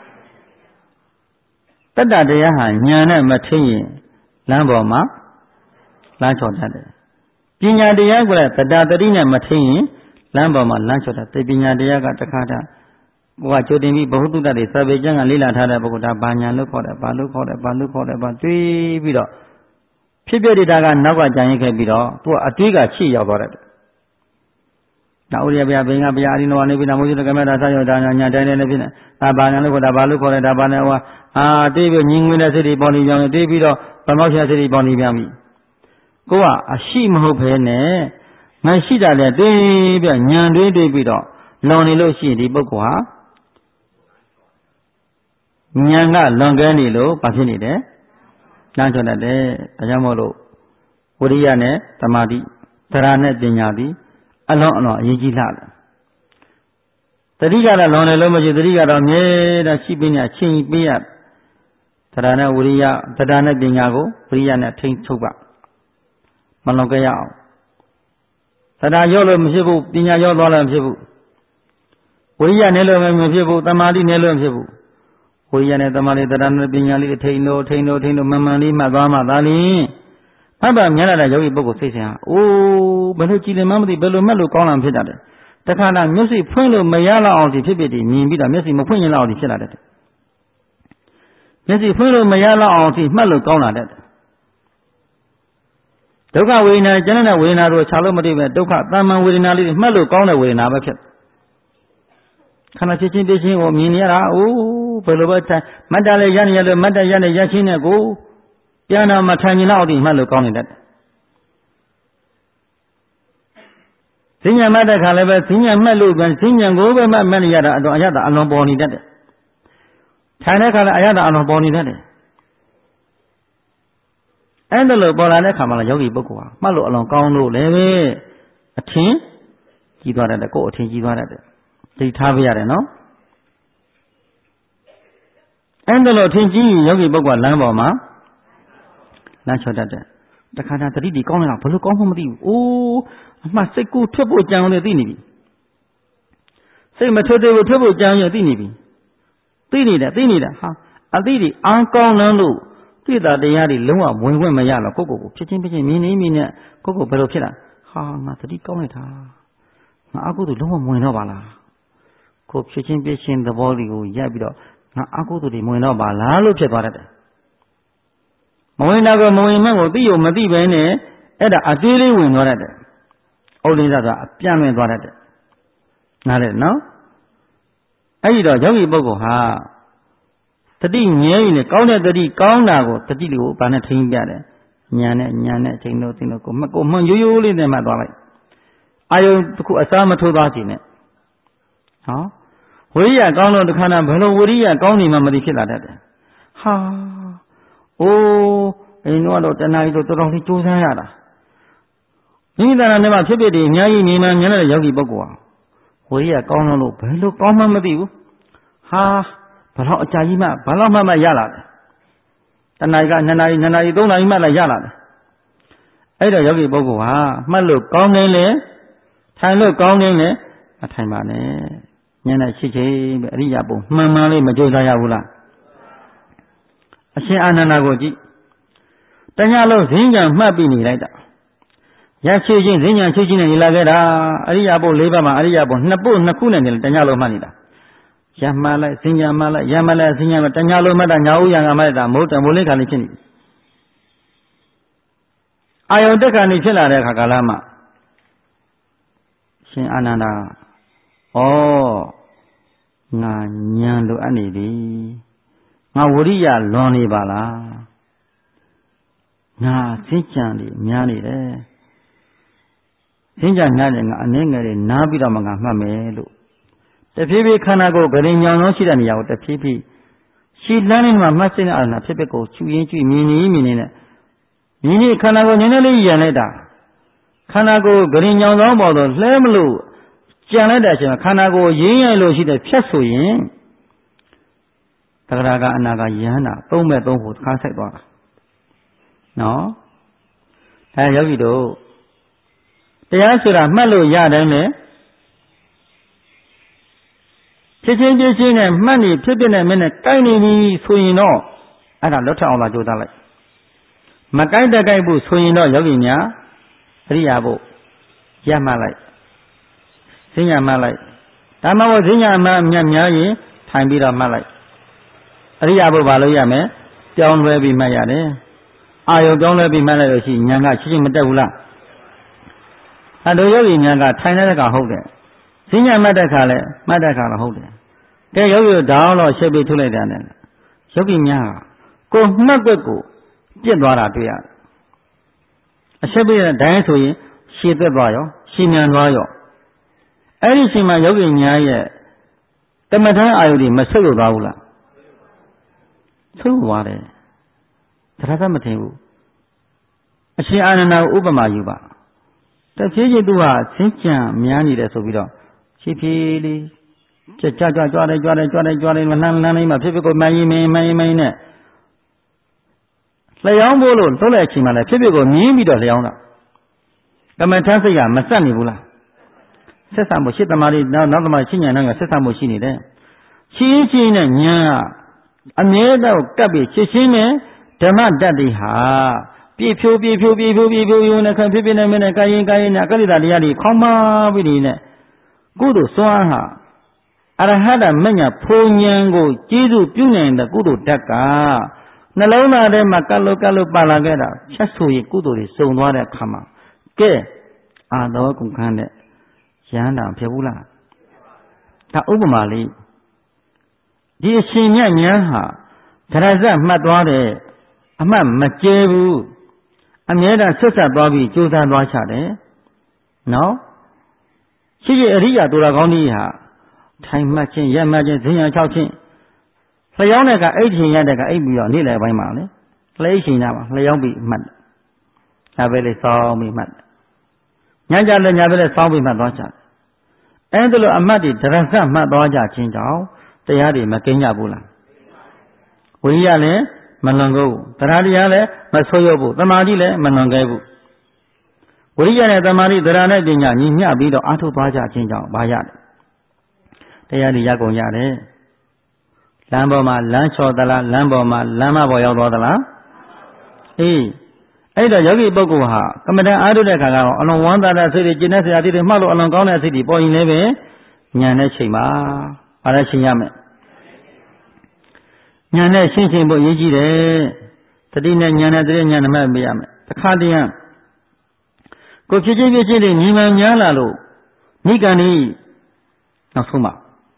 S1: တတ္တတရားဟာညာနဲ့မထိရင်လမ်းပေါ်မှာလမ်းချော်တတ်တယ်ပညာတရားကလည်းတတ္တတတိနဲ့မထိရင်လမ်းပေါ်မှာလမ်းချော်တတ်တယ်ပညာတရားကတခါတည်းကိုကကြိုတင်ပြီးဘဟုတုတ္တတွေစာပေကျမ်းကလေ့လာထားတဲ့ပုဂ္ဂိုလ်ဒါဘာညာလို့ခေါ်တယ်ဘာလို့ခေါ်တယ်ဘာလို့ခေါ်တယ်ဘာတွေးပြီးတော့ဖြစ်ပြတဲ့တာကနောက်ကကြံရင်ခဲ့ပြီးတော့သူကအတွေးကချစ်ရောက်သွားတယ်။နောက်ဥရိယဗျာဘင်္ဂဗျာအရိနောနေပြီးတော့မိုးစိတကမတာဆယောဒါညာညာတိုင်းတိုင်းလည်းဖြစ်နေ။ဒါဘာညာလို့ခေါ်တာဘာလို့ခေါ်တယ်ဒါဘာနဲ့ဟောအာတွေးပြီးညီငွေတဲ့စိတ်တွေပေါ်နေပြန်တယ်တွေးပြီးတော့ဗမောက်ချစိတ်တွေပေါ်နေပြန်ပြီ။ကိုကအရှိမဟုတ်ဘဲနဲ့မရှိတာလည်းတွေးပြီးညံတွေးတွေးပြီးတော့လွန်နေလို့ရှိရင်ဒီပုဂ္ဂိုလ်ဟာဉာဏ်ကလွန်ကဲနေလို့ဘာဖြစ်နေတယ်လမ်းချွတ်တတ်တယ်ဒါကြောင့်မို့လို့ဝိရိယနဲ့သမာဓိသရနဲ့ပညာသည်အလုံးအလွန်အရေးကြီးလာတယ်တတိကတော့လွန်တယ်လို့မရှိတတိကတော့မြဲတမ်းရှိပြီးနေအချင်းပေးရသရနဲ့ဝိရိယသရနဲ့ပညာကိုဝိရိယနဲ့ထိန်းချုပ်ပါမလွန်ကဲရအောင်သရရောလို့မဖြစ်ဘူးပညာရောသွားလည်းမဖြစ်ဘူးဝိရိယနဲ့လို့မဖြစ်ဘူးသမာဓိနဲ့လို့မဖြစ်ဘူးဝိရိယနဲ့သမာဓိတရားနဲ့ပညာလေးထိန်လို့ထိန်လို့ထိန်လို့မှန်မှန်လေးမှတ်သွားမှသာလျှင်ဖတ်ပါများလာတဲ့ယောဂီပုဂ္ဂိုလ်စိတ်ဆင်ဟာအိုးဘယ်လိုကြည်လင်မှမသိဘယ်လိုမှတ်လို့ကောင်းလာဖြစ်တတ်တယ်တခါတော့မျက်စိဖွင့်လို့မရလောက်အောင်ဒီဖြစ်ဖြစ်ဒီမြင်ပြီးတော့မျက်စိမဖွင့်ရင်လောက်အောင်ဒီဖြစ်လာတတ်တယ်မျက်စိဖွင့်လို့မရလောက်အောင်ဒီမှတ်လို့ကောင်းလာတတ်တယ်ဒုက္ခဝေဒနာကျန်တဲ့ဝေဒနာတို့ခြားလို့မသိပဲဒုက္ခတဏ္ဍဝေဒနာလေးမှတ်လို့ကောင်းတဲ့ဝေဒနာပဲဖြစ်ခန္ဓာဖြစ်ချင်းပြချင်းကိုမြင်နေရတာအိုးဘယ်လိုပဲထိုင်မတ်တလည်းရနေရလို့မတ်တရနေရချင်းနဲ့ကိုပြန်တော့မထိုင်ရင်တော့ဒီမှတ်လို့ကောင်းနေတတ်ဈဉ္ညာမှတ်တဲ့ခါလည်းပဲဈဉ္ညာမှတ်လို့ပဲဈဉ္ညာကိုပဲမှတ်မှတ်နေရတာအတော့အရသာအလွန်ပေါ်နေတတ်တယ်ထိုင်တဲ့ခါလည်းအရသာအလွန်ပေါ်နေတတ်တယ်အဲ့ဒါလို့ပေါ်လာတဲ့ခါမှလည်းယောဂီပုဂ္ဂိုလ်ဟာမှတ်လို့အလွန်ကောင်းလို့လည်းပဲအထင်ကြီးသွားတတ်တယ်ကိုယ်အထင်ကြီးသွားတတ်တယ်သိထားပြရတယ်နော်အဲ့ဒါလို့ထင်ကြီးယောဂီပုဂ္ဂိုလ်လမ်းပေါ်မှာလမ်းချော်တတ်တယ်တခါတည်းတတိတီကောင်းနေတာဘယ်လိုကောင်းမှမသိဘူးအိုးအမှစိတ်ကူးထွက်ဖို့ကြံလို့သိနေပြီစိတ်မထွက်သေးဘူးထွက်ဖို့ကြံရသိနေပြီသိနေတယ်သိနေတာဟာအသိတွေအာကောင်းလန်းလို့သိတာတရားတွေလုံးဝဝင်ခွင့်မရတော့ကိုယ့်ကိုယ်ကိုဖြစ်ချင်းဖြစ်ချင်းမြင်နေမြင်နေကိုယ့်ကိုယ်ဘယ်လိုဖြစ်လာဟာငါတတိကောင်းလိုက်တာငါအကုသို့လုံးဝဝင်တော့ပါလားကိုဖြစ်ချင်းပြချင်းသဘောလေးကိုရပ်ပြီးတော့ငါအကုသိုလ်တွေမဝင်တော့ပါလားလို့ဖြစ်သွားတတ်တယ်မဝင်တော့ကမဝင်မှကိုသိရမသိပဲနဲ့အဲ့ဒါအသေးလေးဝင်သွားတတ်တယ်ဥဒိစ္စဆိုတာအပြန့်လွင်သွားတတ်တယ်နားလဲနော်အဲ့ဒီတော့ယောဂီပုဂ္ဂိုလ်ဟာတတိငြဲရင်ကောင်းတဲ့တတိကောင်းတာကိုတတိလေးကိုဘာနဲ့ထိန်းပြတယ်ညာနဲ့ညာနဲ့ချိန်လို့သိလို့ကိုမကိုမှန်ရိုးရိုးလေးနဲ့မှတ်သွားလိုက်အာယုံတစ်ခုအစားမထိုးသွားခြင်းနဲ့ဟောဝိရိယကောင်းလို့တခါနာဘယ်လိုဝိရိယကောင်းနေမှမသိဖြစ်လာတတ်တယ်ဟာအိုးအင်းတော့တဏှာကြီးတော့တော်တော်လေးကြိုးစားရတာမိမိတဏှာနဲ့မှဖြစ်ဖြစ်ဒီအများကြီးနေမှမြင်တဲ့ယောဂီပုဂ္ဂိုလ်ဟာဝိရိယကောင်းလို့ဘယ်လိုကောင်းမှမသိဘူးဟာဘယ်တော့အကြာကြီးမှဘယ်တော့မှမရလာတယ်တဏှာကြီးကနှစ်နာရီနှစ်နာရီသုံးနာရီမှလည်းရလာတယ်အဲ့တော့ယောဂီပုဂ္ဂိုလ်ဟာမှတ်လို့ကောင်းနေလေထိုင်လို့ကောင်းနေလေမထိုင်ပါနဲ့ညနေရှိချင်းပဲအရိယာပုံမှန်မှန်လေးမကြိုးစားရဘူးလားအရှင်အာနန္ဒာကိုကြည့်တညလုံးဈဉ္ဉံမှတ်ပြီးနေလိုက်တာရရှိချင်းဈဉ္ဉံရှိချင်းနဲ့နေလာခဲ့တာအရိယာပုံ၄ပါးမှာအရိယာပုံနှစ်ပုတ်နှစ်ခုနဲ့နေတညလုံးမှတ်နေတာရမှန်လိုက်ဈဉ္ဉံမှတ်လိုက်ရမှန်လိုက်ဈဉ္ဉံမှတညလုံးမှတ်တာညာဥရံကမှတ်တာမဟုတ်တယ်မိုးလင်းခါလေးဖြစ်နေပြီအာယုန်တက်ခါနေဖြစ်လာတဲ့အခါကာလမှာရှင်အာနန္ဒာဩငါဉာဏ်လိုအပ်နေပြီငါဝရိယလွန်နေပါလားငါသိကြံနေများနေတယ်သိကြံများတယ်ငါအနေငယ်လေးနားပြီးတော့မှငါမှတ်မယ်လို့တဖြည်းဖြည်းခန္ဓာကိုယ်ဂရင်ညောင်သောရှိတဲ့နေရာကိုတဖြည်းဖြည်းရှည်လန်းနေမှာမှတ်စိတဲ့အာဏာဖြစ်ဖြစ်ကိုချူရင်းချူမြင်နေမြင်နေနဲ့မြင်နေခန္ဓာကိုယ်နည်းနည်းလေးရန်လိုက်တာခန္ဓာကိုယ်ဂရင်ညောင်သောပေါ်တော့လှဲမလို့ကြံလိုက်တဲ့အချိန်မှာခန္ဓာကိုယ်ရင်းရိုက်လို့ရှိတဲ့ဖြတ်ဆိုရင်သဂရကအနာကယဟနာသုံးမဲ့သုံးဖို့ခါဆိုင်သွားတာနော်အဲယောဂီတို့တရားဆိုတာမှတ်လို့ရတယ်နဲ့ဖြစ်ချင်းဖြစ်ချင်းနဲ့မှတ်နေဖြစ်ဖြစ်နဲ့မင်းနဲ့ကိုက်နေပြီဆိုရင်တော့အဲ့ဒါလွတ်ထအောင်သာကြိုးစားလိုက်မကိုက်တက်ကိုက်ဘူးဆိုရင်တော့ယောဂီများအရိယာဘုရားမှတ်လိုက်ဈဉ္ညာမှတ်လိုက်တဒါမှမဟုတ်ဈဉ္ညာမှမြတ်များရင်ထိုင်ပြီးတော့မှတ်လိုက်အရိယာဘုဘာလို့ရမယ်ပြောင်းလဲပြီးမှတ်ရတယ်အာယုပြောင်းလဲပြီးမှတ်လိုက်လို့ရှိရင်ဉာဏ်ကချင်းချင်းမတက်ဘူးလားအတူယောဂီဉာဏ်ကထိုင်တဲ့ခါဟုတ်တယ်ဈဉ္ညာမှတ်တဲ့ခါလဲမှတ်တဲ့ခါတော့ဟုတ်တယ်ကဲယောဂီတို့ဓာတ်တော့ရှေ့ပြီးထုတ်လိုက်တယ်ယောဂီများကိုမှတ်ွက်ကိုပြစ်သွားတာတွေ့ရတယ်အရှက်ပြီးတဲ့ဒိုင်းဆိုရင်ရှည်သက်သွားရောရှည်မြန်သွားရောအဲ့ဒီချိန်မှာယောဂီများရဲ့တမထအာယုတွေမဆုတ်လို့သွားဘူးလားဆုတ်သွားတယ်ဒါသာမထင်ဘူးအရှင်အာနန္ဒာဥပမာယူပါတဖြည်းဖြည်းသူဟာဆင်းကြံများနေတယ်ဆိုပြီးတော့ဖြည်းဖြည်းလေးကြွကြွကြွကြွတယ်ကြွတယ်ကြွတယ်ကြွတယ်မလှမ်းလှမ်းလေးမှဖြည်းဖြည်းကိုမှန်ရင်မှန်ရင်မှန်နဲ့လျှောင်းဖို့လို့သုံးတဲ့အချိန်မှလည်းဖြည်းဖြည်းကိုမြင်းပြီးတော့လျှောင်းတာကမ္မထစိတ်ကမဆက်နေဘူးလားဆက်ဆံမှုရှစ်သမารီနောက်နောက်သမารီရှင်းညာနောက်ကဆက်ဆံမှုရှိနေတယ်ရှင်းရှင်းနဲ့ညာအမြဲတမ်းကပ်ပြီးရှင်းရှင်းနဲ့ဓမ္မတတ္တိဟာပြေဖြိုးပြေဖြိုးပြေဖြိုးပြေဖြိုးရုံနဲ့ခံဖြစ်ဖြစ်နေမနဲ့ကာရင်ကာရင်နဲ့အကလိတာတရားတွေခေါင်းပါပြီးနေနဲ့ကုသိုလ်စွမ်းဟာအရဟတမညာဖုန်ဉဏ်ကိုကျေးဇူးပြုနိုင်တဲ့ကုသိုလ်ဓာတ်ကနှလုံးသားထဲမှာကပ်လို့ကပ်လို့ပါလာခဲ့တာဖြတ်ဆိုရင်ကုသိုလ်တွေစုံသွားတဲ့အခါမှာကဲအာသောကုန်ခန်းတဲ့ရဟန္တာဖြစ်ဘူးလားဒါဥပမာလေးဒီအရှင်မြတ်များဟာဒရဇတ်မှတ်သွားတယ်အမှတ်မကျဲဘူးအမြဲတမ်းဆက်ဆက်သွားပြီးကြိုးစားသွားချတယ်နော်ရှိရှိအရိယာသူတော်ကောင်းကြီးဟာထိုင်မှတ်ခြင်းရက်မှတ်ခြင်းဈဉ္ညာ၆ခြင်းလျှောင်းတဲ့ကအိတ်ချိန်ရတဲ့ကအိတ်ပြီးတော့နေ့လယ်ပိုင်းမှာလေလှိတ်ချိန်တာမှာလျှောင်းပြီးမှတ်ဒါပဲလေစောင်းပြီးမှတ်ညကြလည်းညပဲလေစောင်းပြီးမှတ်သွားချတယ်အဲဒီလိုအမှတ်တွေဒရဇတ်မှတ်သွားကြခြင်းကြောင့်တရားတွေမကင်းကြဘူးလားဝိရိယလည်းမလွန်ကိုဘူးတရားတရားလည်းမဆိုးရဘူးသမာဓိလည်းမလွန်ခဲ့ဘူးဝိရိယနဲ့သမာဓိတရားနဲ့ပညာညီမျှပြီးတော့အားထုတ်သွားကြခြင်းကြောင့်ဘာရတယ်တရားတွေရကုန်ရတယ်လမ်းပေါ်မှာလမ်းချော်သလားလမ်းပေါ်မှာလမ်းမပေါ်ရောက်သွားသလားအေးအဲ့တော့ယောဂီပုဂ္ဂိုလ်ဟာကမ္မဋ္ဌာန်းအားထုတ်တဲ့ခါကတော့အလွန်ဝမ်းသာတဲ့စိတ်တွေကျင့်တဲ့ဆရာတိတွေမှတ်လို့အလွန်ကောင်းတဲ့စိတ်တွေပေါ်ရင်လည်းပဲဉာဏ်နဲ့ချိန်ပါဘာလဲချိန်ရမယ်ဉာဏ်နဲ့ရှင်းရှင်းဖို့ရည်ကြီးတယ်တတိနဲ့ဉာဏ်နဲ့တတိဉာဏ်နဲ့မှတ်ပေးရမယ်တစ်ခါတည်းကိုဖြစ်ချင်းဖြစ်ချင်းတွေညီမှန်များလာလို့နိကံဤနောက်ဆုံးပါ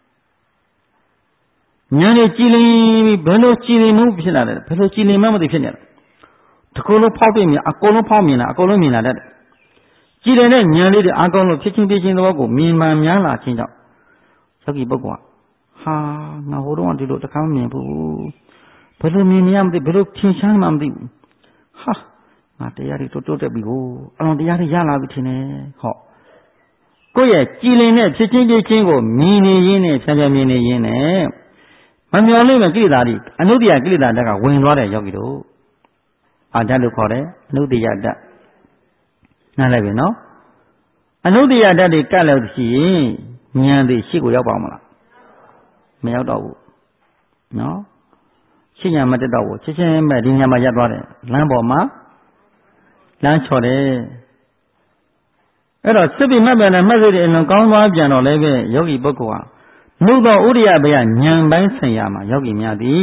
S1: ဉာဏ်နဲ့ကြည်လင်ပြီးဘယ်လိုကြည်လင်မှုဖြစ်လာတယ်ဘယ်လိုကြည်လင်မှမသိဖြစ်နေလဲတကူလုံးဖောက်ပြမြင်အကုန်လုံးဖောက်မြင်လာအကုန်လုံးမြင်လာတတ်တယ်ကြည်လင်တဲ့ဉာဏ်လေးတွေအကုန်လုံးဖြစ်ချင်းဖြစ်ချင်းသဘောကိုမြင်မှန်များလာခြင်းကြောင့်ယောဂီပုဂ္ဂိုလ်ဟာငါဟိုတော့ဒီလိုတခါမမြင်ဘူးဘယ်လိုမြင်နေရမသိဘယ်လိုထင်ရှားမှမသိဘူးဟာငါတရားတွေတိုးတိုးတက်ပြီကိုအလုံးတရားတွေရလာပြီထင်တယ်ဟောကိုယ့်ရဲ့ကြည်လင်တဲ့ဖြစ်ချင်းဖြစ်ချင်းကိုမြင်နေရင်းနဲ့ဖြန်းဖြန်းမြင်နေရင်းနဲ့မမျော်လင့်မဲ့ကိလေသာတွေအနုတ္တိယကိလေသာတက်ကဝင်သွားတဲ့ယောဂီတို့အာဓာတ်လို့ခေါ်တယ်အနုတ္တိယဓာတ်နားလည်ပြီနော်အနုတ္တိယဓာတ်တွေကတ်လို့ရှိရင်ဉာဏ်တွေရှေ့ကိုရောက်ပါမလားမရောက်တော့ဘူးနော်ရှင်းညာမတက်တော့ဘူးချင်းချင်းမဲ့ဒီညာမှာရပ်သွားတယ်လမ်းပေါ်မှာလမ်းချော်တယ်အဲ့တော့စစ်ပြီးမှတ်ပြန်တယ်မှတ်စိတ်တွေအလုံးကောင်းသွားပြန်တော့လည်းပဲယောဂီပုဂ္ဂိုလ်ဟာနှုတ်သောဥရိယဘယဉာဏ်ပိုင်းဆိုင်ရာမှာယောဂီများသည်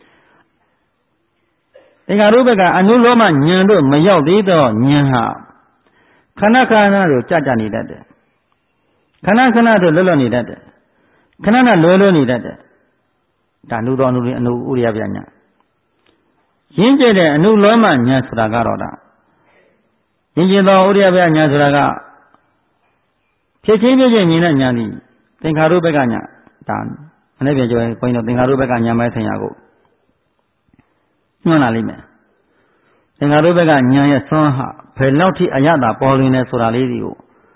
S1: ဒီကရုပ္ပကအနုလောမဉာဏ်တို့မရောက်သေးသောဉာဏ်ဟာခဏခဏတို့ကြကြနေတတ်တယ်ခဏခဏတို့လွတ်လွတ်နေတတ်တယ်ခဏခဏလွယ်လွယ်နေတတ်တယ်ဒါနှုတ်သောအနုအနုဥရိယဘယဉာဏ်ရင်းကျက်တဲ့အနုလောမဉာဏ်ဆိုတာကတော့ဒါရင်းကျက်သောဥရိယဘယဉာဏ်ဆိုတာကဖြစ်ချင်းဖြစ်ချင်းမြင်တဲ့ဉာဏ်ဒီသင်္ခါရုပ္ပကဉာဏ်ဒါမနေ့ပြန်ပြောရင်ဘုန်းကြီးတို့သင်္ခါရုပ္ပကဉာဏ်ပဲဆင်ရကိုညွှန်လာလိမ့်မယ်သင်္ခါရုပ္ပကဉာဏ်ရဲ့ဆွမ်းဟာဘယ်လောက်ထိအယတာပေါ်လွင်နေဆိုတာလေးတွေကို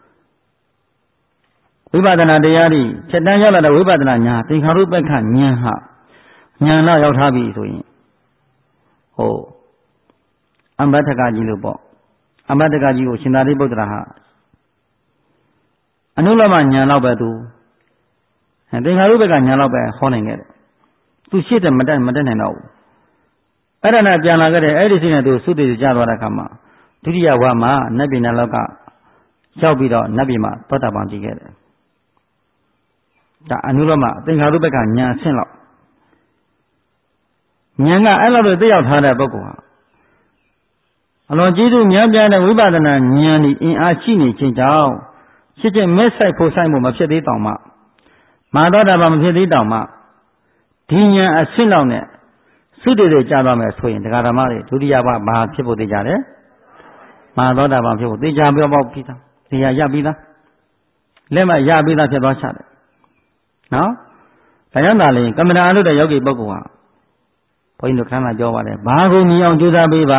S1: ဝိပဿနာတရားတွေချက်တန်းရောက်လာတဲ့ဝိပဿနာဉာဏ်သင်္ခါရုပ္ပကဉာဏ်ဟာဉာဏ်တော့ရောက်ထားပြီဆိုရင်ဟိုအမ္ဘထကကြီးလို့ပေါ့အမ္ဘထကကြီးကိုရှင်သာရိပုတ္တရာဟာအနုလောမဉာဏ်တော့ပဲသူသင်္ခါရုပ္ပကဉာဏ်တော့ပဲဟောနိုင်ခဲ့တယ်သူရှေ့တက်မတက်မတက်နိုင်တော့ဘူးအဲ့ဒါနဲ့ပြန်လာခဲ့တယ်အဲ့ဒီစိနဲ့သူသုတေကြသွားတဲ့အခါမှာဒုတိယဝါမှာနတ်ပြည်နတ်လောကရောက်ပြီးတော့နတ်ပြည်မှာသောတာပန်တည်ခဲ့တယ်ဒါအနုရမသင်္ခါရုပ္ပကညာဆင့်လောက်ညာကအဲ့လိုတွေသိရောက်ထားတဲ့ပုဂ္ဂိုလ်ဟာအလွန်ကြီးသူများပြားတဲ့ဝိပဿနာဉာဏ်ဤအင်အားရှိနေခြင်းကြောင့်ဖြစ်ခြင်းမဲ့ဆိုင်ဖို့ဆိုင်မှုမဖြစ်သေးတောင်မှမာသောတာပန်မဖြစ်သေးတောင်မှဒီဉာဏ်အဆင့်လောက်နဲ့သုတေတေကြားသွားမယ်ဆိုရင်တရားဓမ္မတွေဒုတိယဘဘာဖြစ်ဖို့သိကြတယ်မာသောတာပန်ဖြစ်ဖို့သိကြပြောပေါက်ပြီးသားသိရရပြီးသားလက်မရပြီးသားဖြစ်သွားချတယ်နော်ဒါကြောင့်သာလေကမ္မဋ္ဌာန်းလို့တဲ့ယောဂီပုဂ္ဂိုလ်ဟာဘုန်းကြီးတို့ခဏမှပြောပါတယ်ဘာကိုမြင်အောင်ကြိုးစားပေးပါ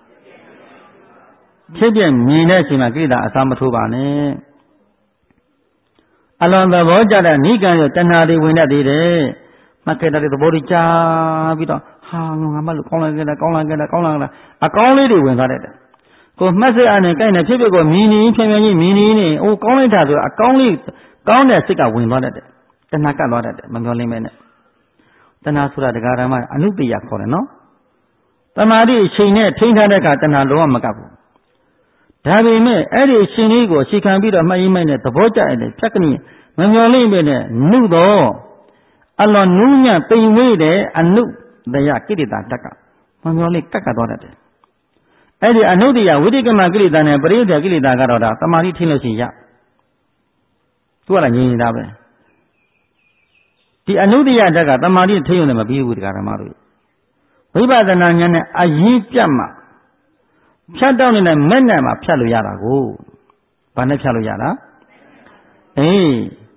S1: ဖြစ်ပြမြင်တဲ့အချိန်မှာကိလေသာအစာမထိုးပါနဲ့အလွန်သဘောကျတဲ့နိကံရောတဏှာတွေဝင်တတ်သေးတယ်မှတ်ခဲ့တဲ့သဘောတွေကြားပြီးတော့ဟာငါမလို့ကောင်းလာကြတယ်ကောင်းလာကြတယ်ကောင်းလာကြတယ်အကောင်းလေးတွေဝင်သွားတတ်တယ်ကိုမှတ်စိတ်အားနဲ့ကိုက်နေဖြစ်ဖြစ်ကိုမြင်နေဖြည်းဖြည်းကြီးမြင်နေနေအိုးကောင်းလိုက်တာဆိုတော့အကောင်းလေးကောင်းတဲ့စိတ်ကဝင်သွားတတ်တယ်တဏှာကပ်သွားတတ်တယ်မမျောလင်းမဲနဲ့တဏှာဆိုတာတရားဓမ္မအနုတ္တိယခေါ်တယ်နော်တမာတိအချိန်နဲ့ထိန်းထားတဲ့ကတဏှာလုံးဝမကပ်ဘူးဒါပေမဲ့အဲ့ဒီအချိန်လေးကိုရှေခံပြီးတော့မှတ်ရင်းမဲ့နဲ့သဘောကျတယ်ဖြတ်ကနေမမျောလင်းမဲနဲ့နှုတော့အလွန်နူးညံ့ပိန်ဝေးတဲ့အနုတယကိလေသာတက်ကမမျောလင်းကပ်ကပ်သွားတတ်တယ်အဲ့ဒီအနုတ္တိယဝိတိကမကိလေသာနဲ့ပရိယုဒ္ဓကိလေသာကတော့ဒါတမာတိထိလို့ရှိရင်ရသူကလည်းငြိမ်နေတာပဲဒီအနုတ္တိယတက်ကတမာတိထိရုံနဲ့မပြီးဘူးတရားဓမ္မတို့ဝိပဿနာဉာဏ်နဲ့အရင်ပြတ်မှဖြတ်တော့နေတဲ့မဲ့နဲ့မှဖြတ်လို့ရတာကိုဘာနဲ့ဖြတ်လို့ရတာအေး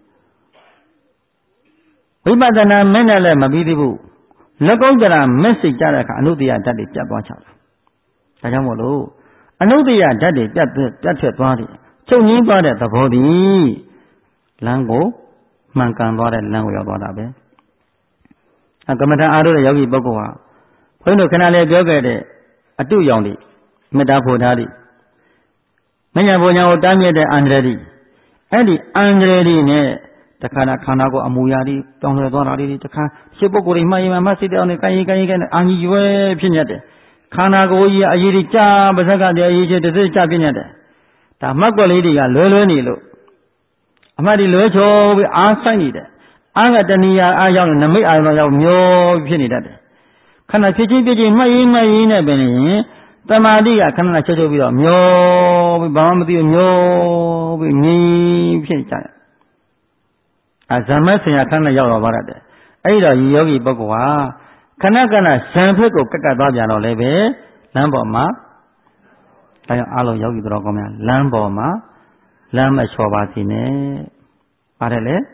S1: ဝိပဿနာမဲ့နဲ့လည်းမပြီးသေးဘူးလက်ကုပ်ကြတာမဲ့စိတ်ကြတဲ့အခါအနုတ္တိယဓာတ်တွေပြတ်သွားချတာဒါကြောင့်မို့လို့အနုတ္တိယဓာတ်တွေပြတ်ပြတ်ထွက်သွားတယ်ချုပ်ငင်းသွားတဲ့သဘောတည်းလမ်းကိုမှန်ကန်သွားတဲ့လမ်းကိုရောက်သွားတာပဲအကမ္မထအားထုတ်တဲ့ယောဂီပုဂ္ဂိုလ်ဟာဘုန်းကြီးတို့ခဏလေးပြောခဲ့တဲ့အတုရောင်တွေမေတ္တာဖို့ထားတွေမညာဘုံညာကိုတားမြစ်တဲ့အန္တရာယ်တွေအဲ့ဒီအန္တရာယ်တွေနဲ့တခါနာခန္ဓာကိုအမူအရာတွေတောင်းလဲသွားတာတွေတခါရှင်းပုဂ္ဂိုလ်တွေမှရင်မှစိတ်တောင်းနေကိုင်းရင်ကိုင်းရင်ကိုင်းအာညီရွယ်ဖြစ်နေတယ်ခန္ဓာကိုယ်ကြီးအရေးကြီးကြာပါဇက်ကတည်းအရေးကြီးတစ်စိတ်ကြာဖြစ်နေတယ်ဒါမှတ်ကွက်လေးတွေကလွယ်လွယ်နေလို့အမှတ်ဒီလွဲချောပြီးအားဆိုင်နေတယ်အားကတဏှာအားရောက်နမိတ်အာရုံရောက်မျောဖြစ်နေတတ်တယ်ခဏဖြစ်ချင်းဖြစ်ချင်းမှတ်ရင်မှတ်ရင်နဲ့ပဲနေရင်တမာတိကခဏချက်ချုပ်ပြီးတော့မျောပြီးဘာမှမသိဘူးမျောပြီးငြိမ်ဖြစ်ကြတယ်အဇမဆရာခဏရောက်တော့ပါတတ်တယ်အဲ့တော့ဒီယောဂီပုဂ္ဂိုလ်ဟာခဏခဏဇံဖက်ကိုကက်ကတ်သွားပြန်တော့လည်းပဲလမ်းပေါ်မှာဒါကြောင့်အားလုံးယောဂီတော်ကောင်းများလမ်းပေါ်မှာလမ်းမလျှော်ပါစေနဲ့ပါတယ်လေ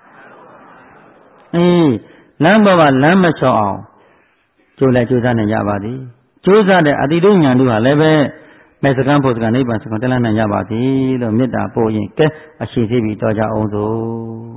S1: အေးလမ်းပေါ်မှာလမ်းမလျှော်အောင်ကြိုးလိုက်ကြိုးစားနေရပါသည်ကြိုးစားတဲ့အတိတုဉာဏ်တို့ဟာလည်းပဲမေစကံဖို့စကံနိဗ္ဗာန်စကံတက်လန်းနိုင်ရပါသည်လို့မေတ္တာပို့ရင်ကဲအရှိသေးပြီးတော်ကြအောင်စို့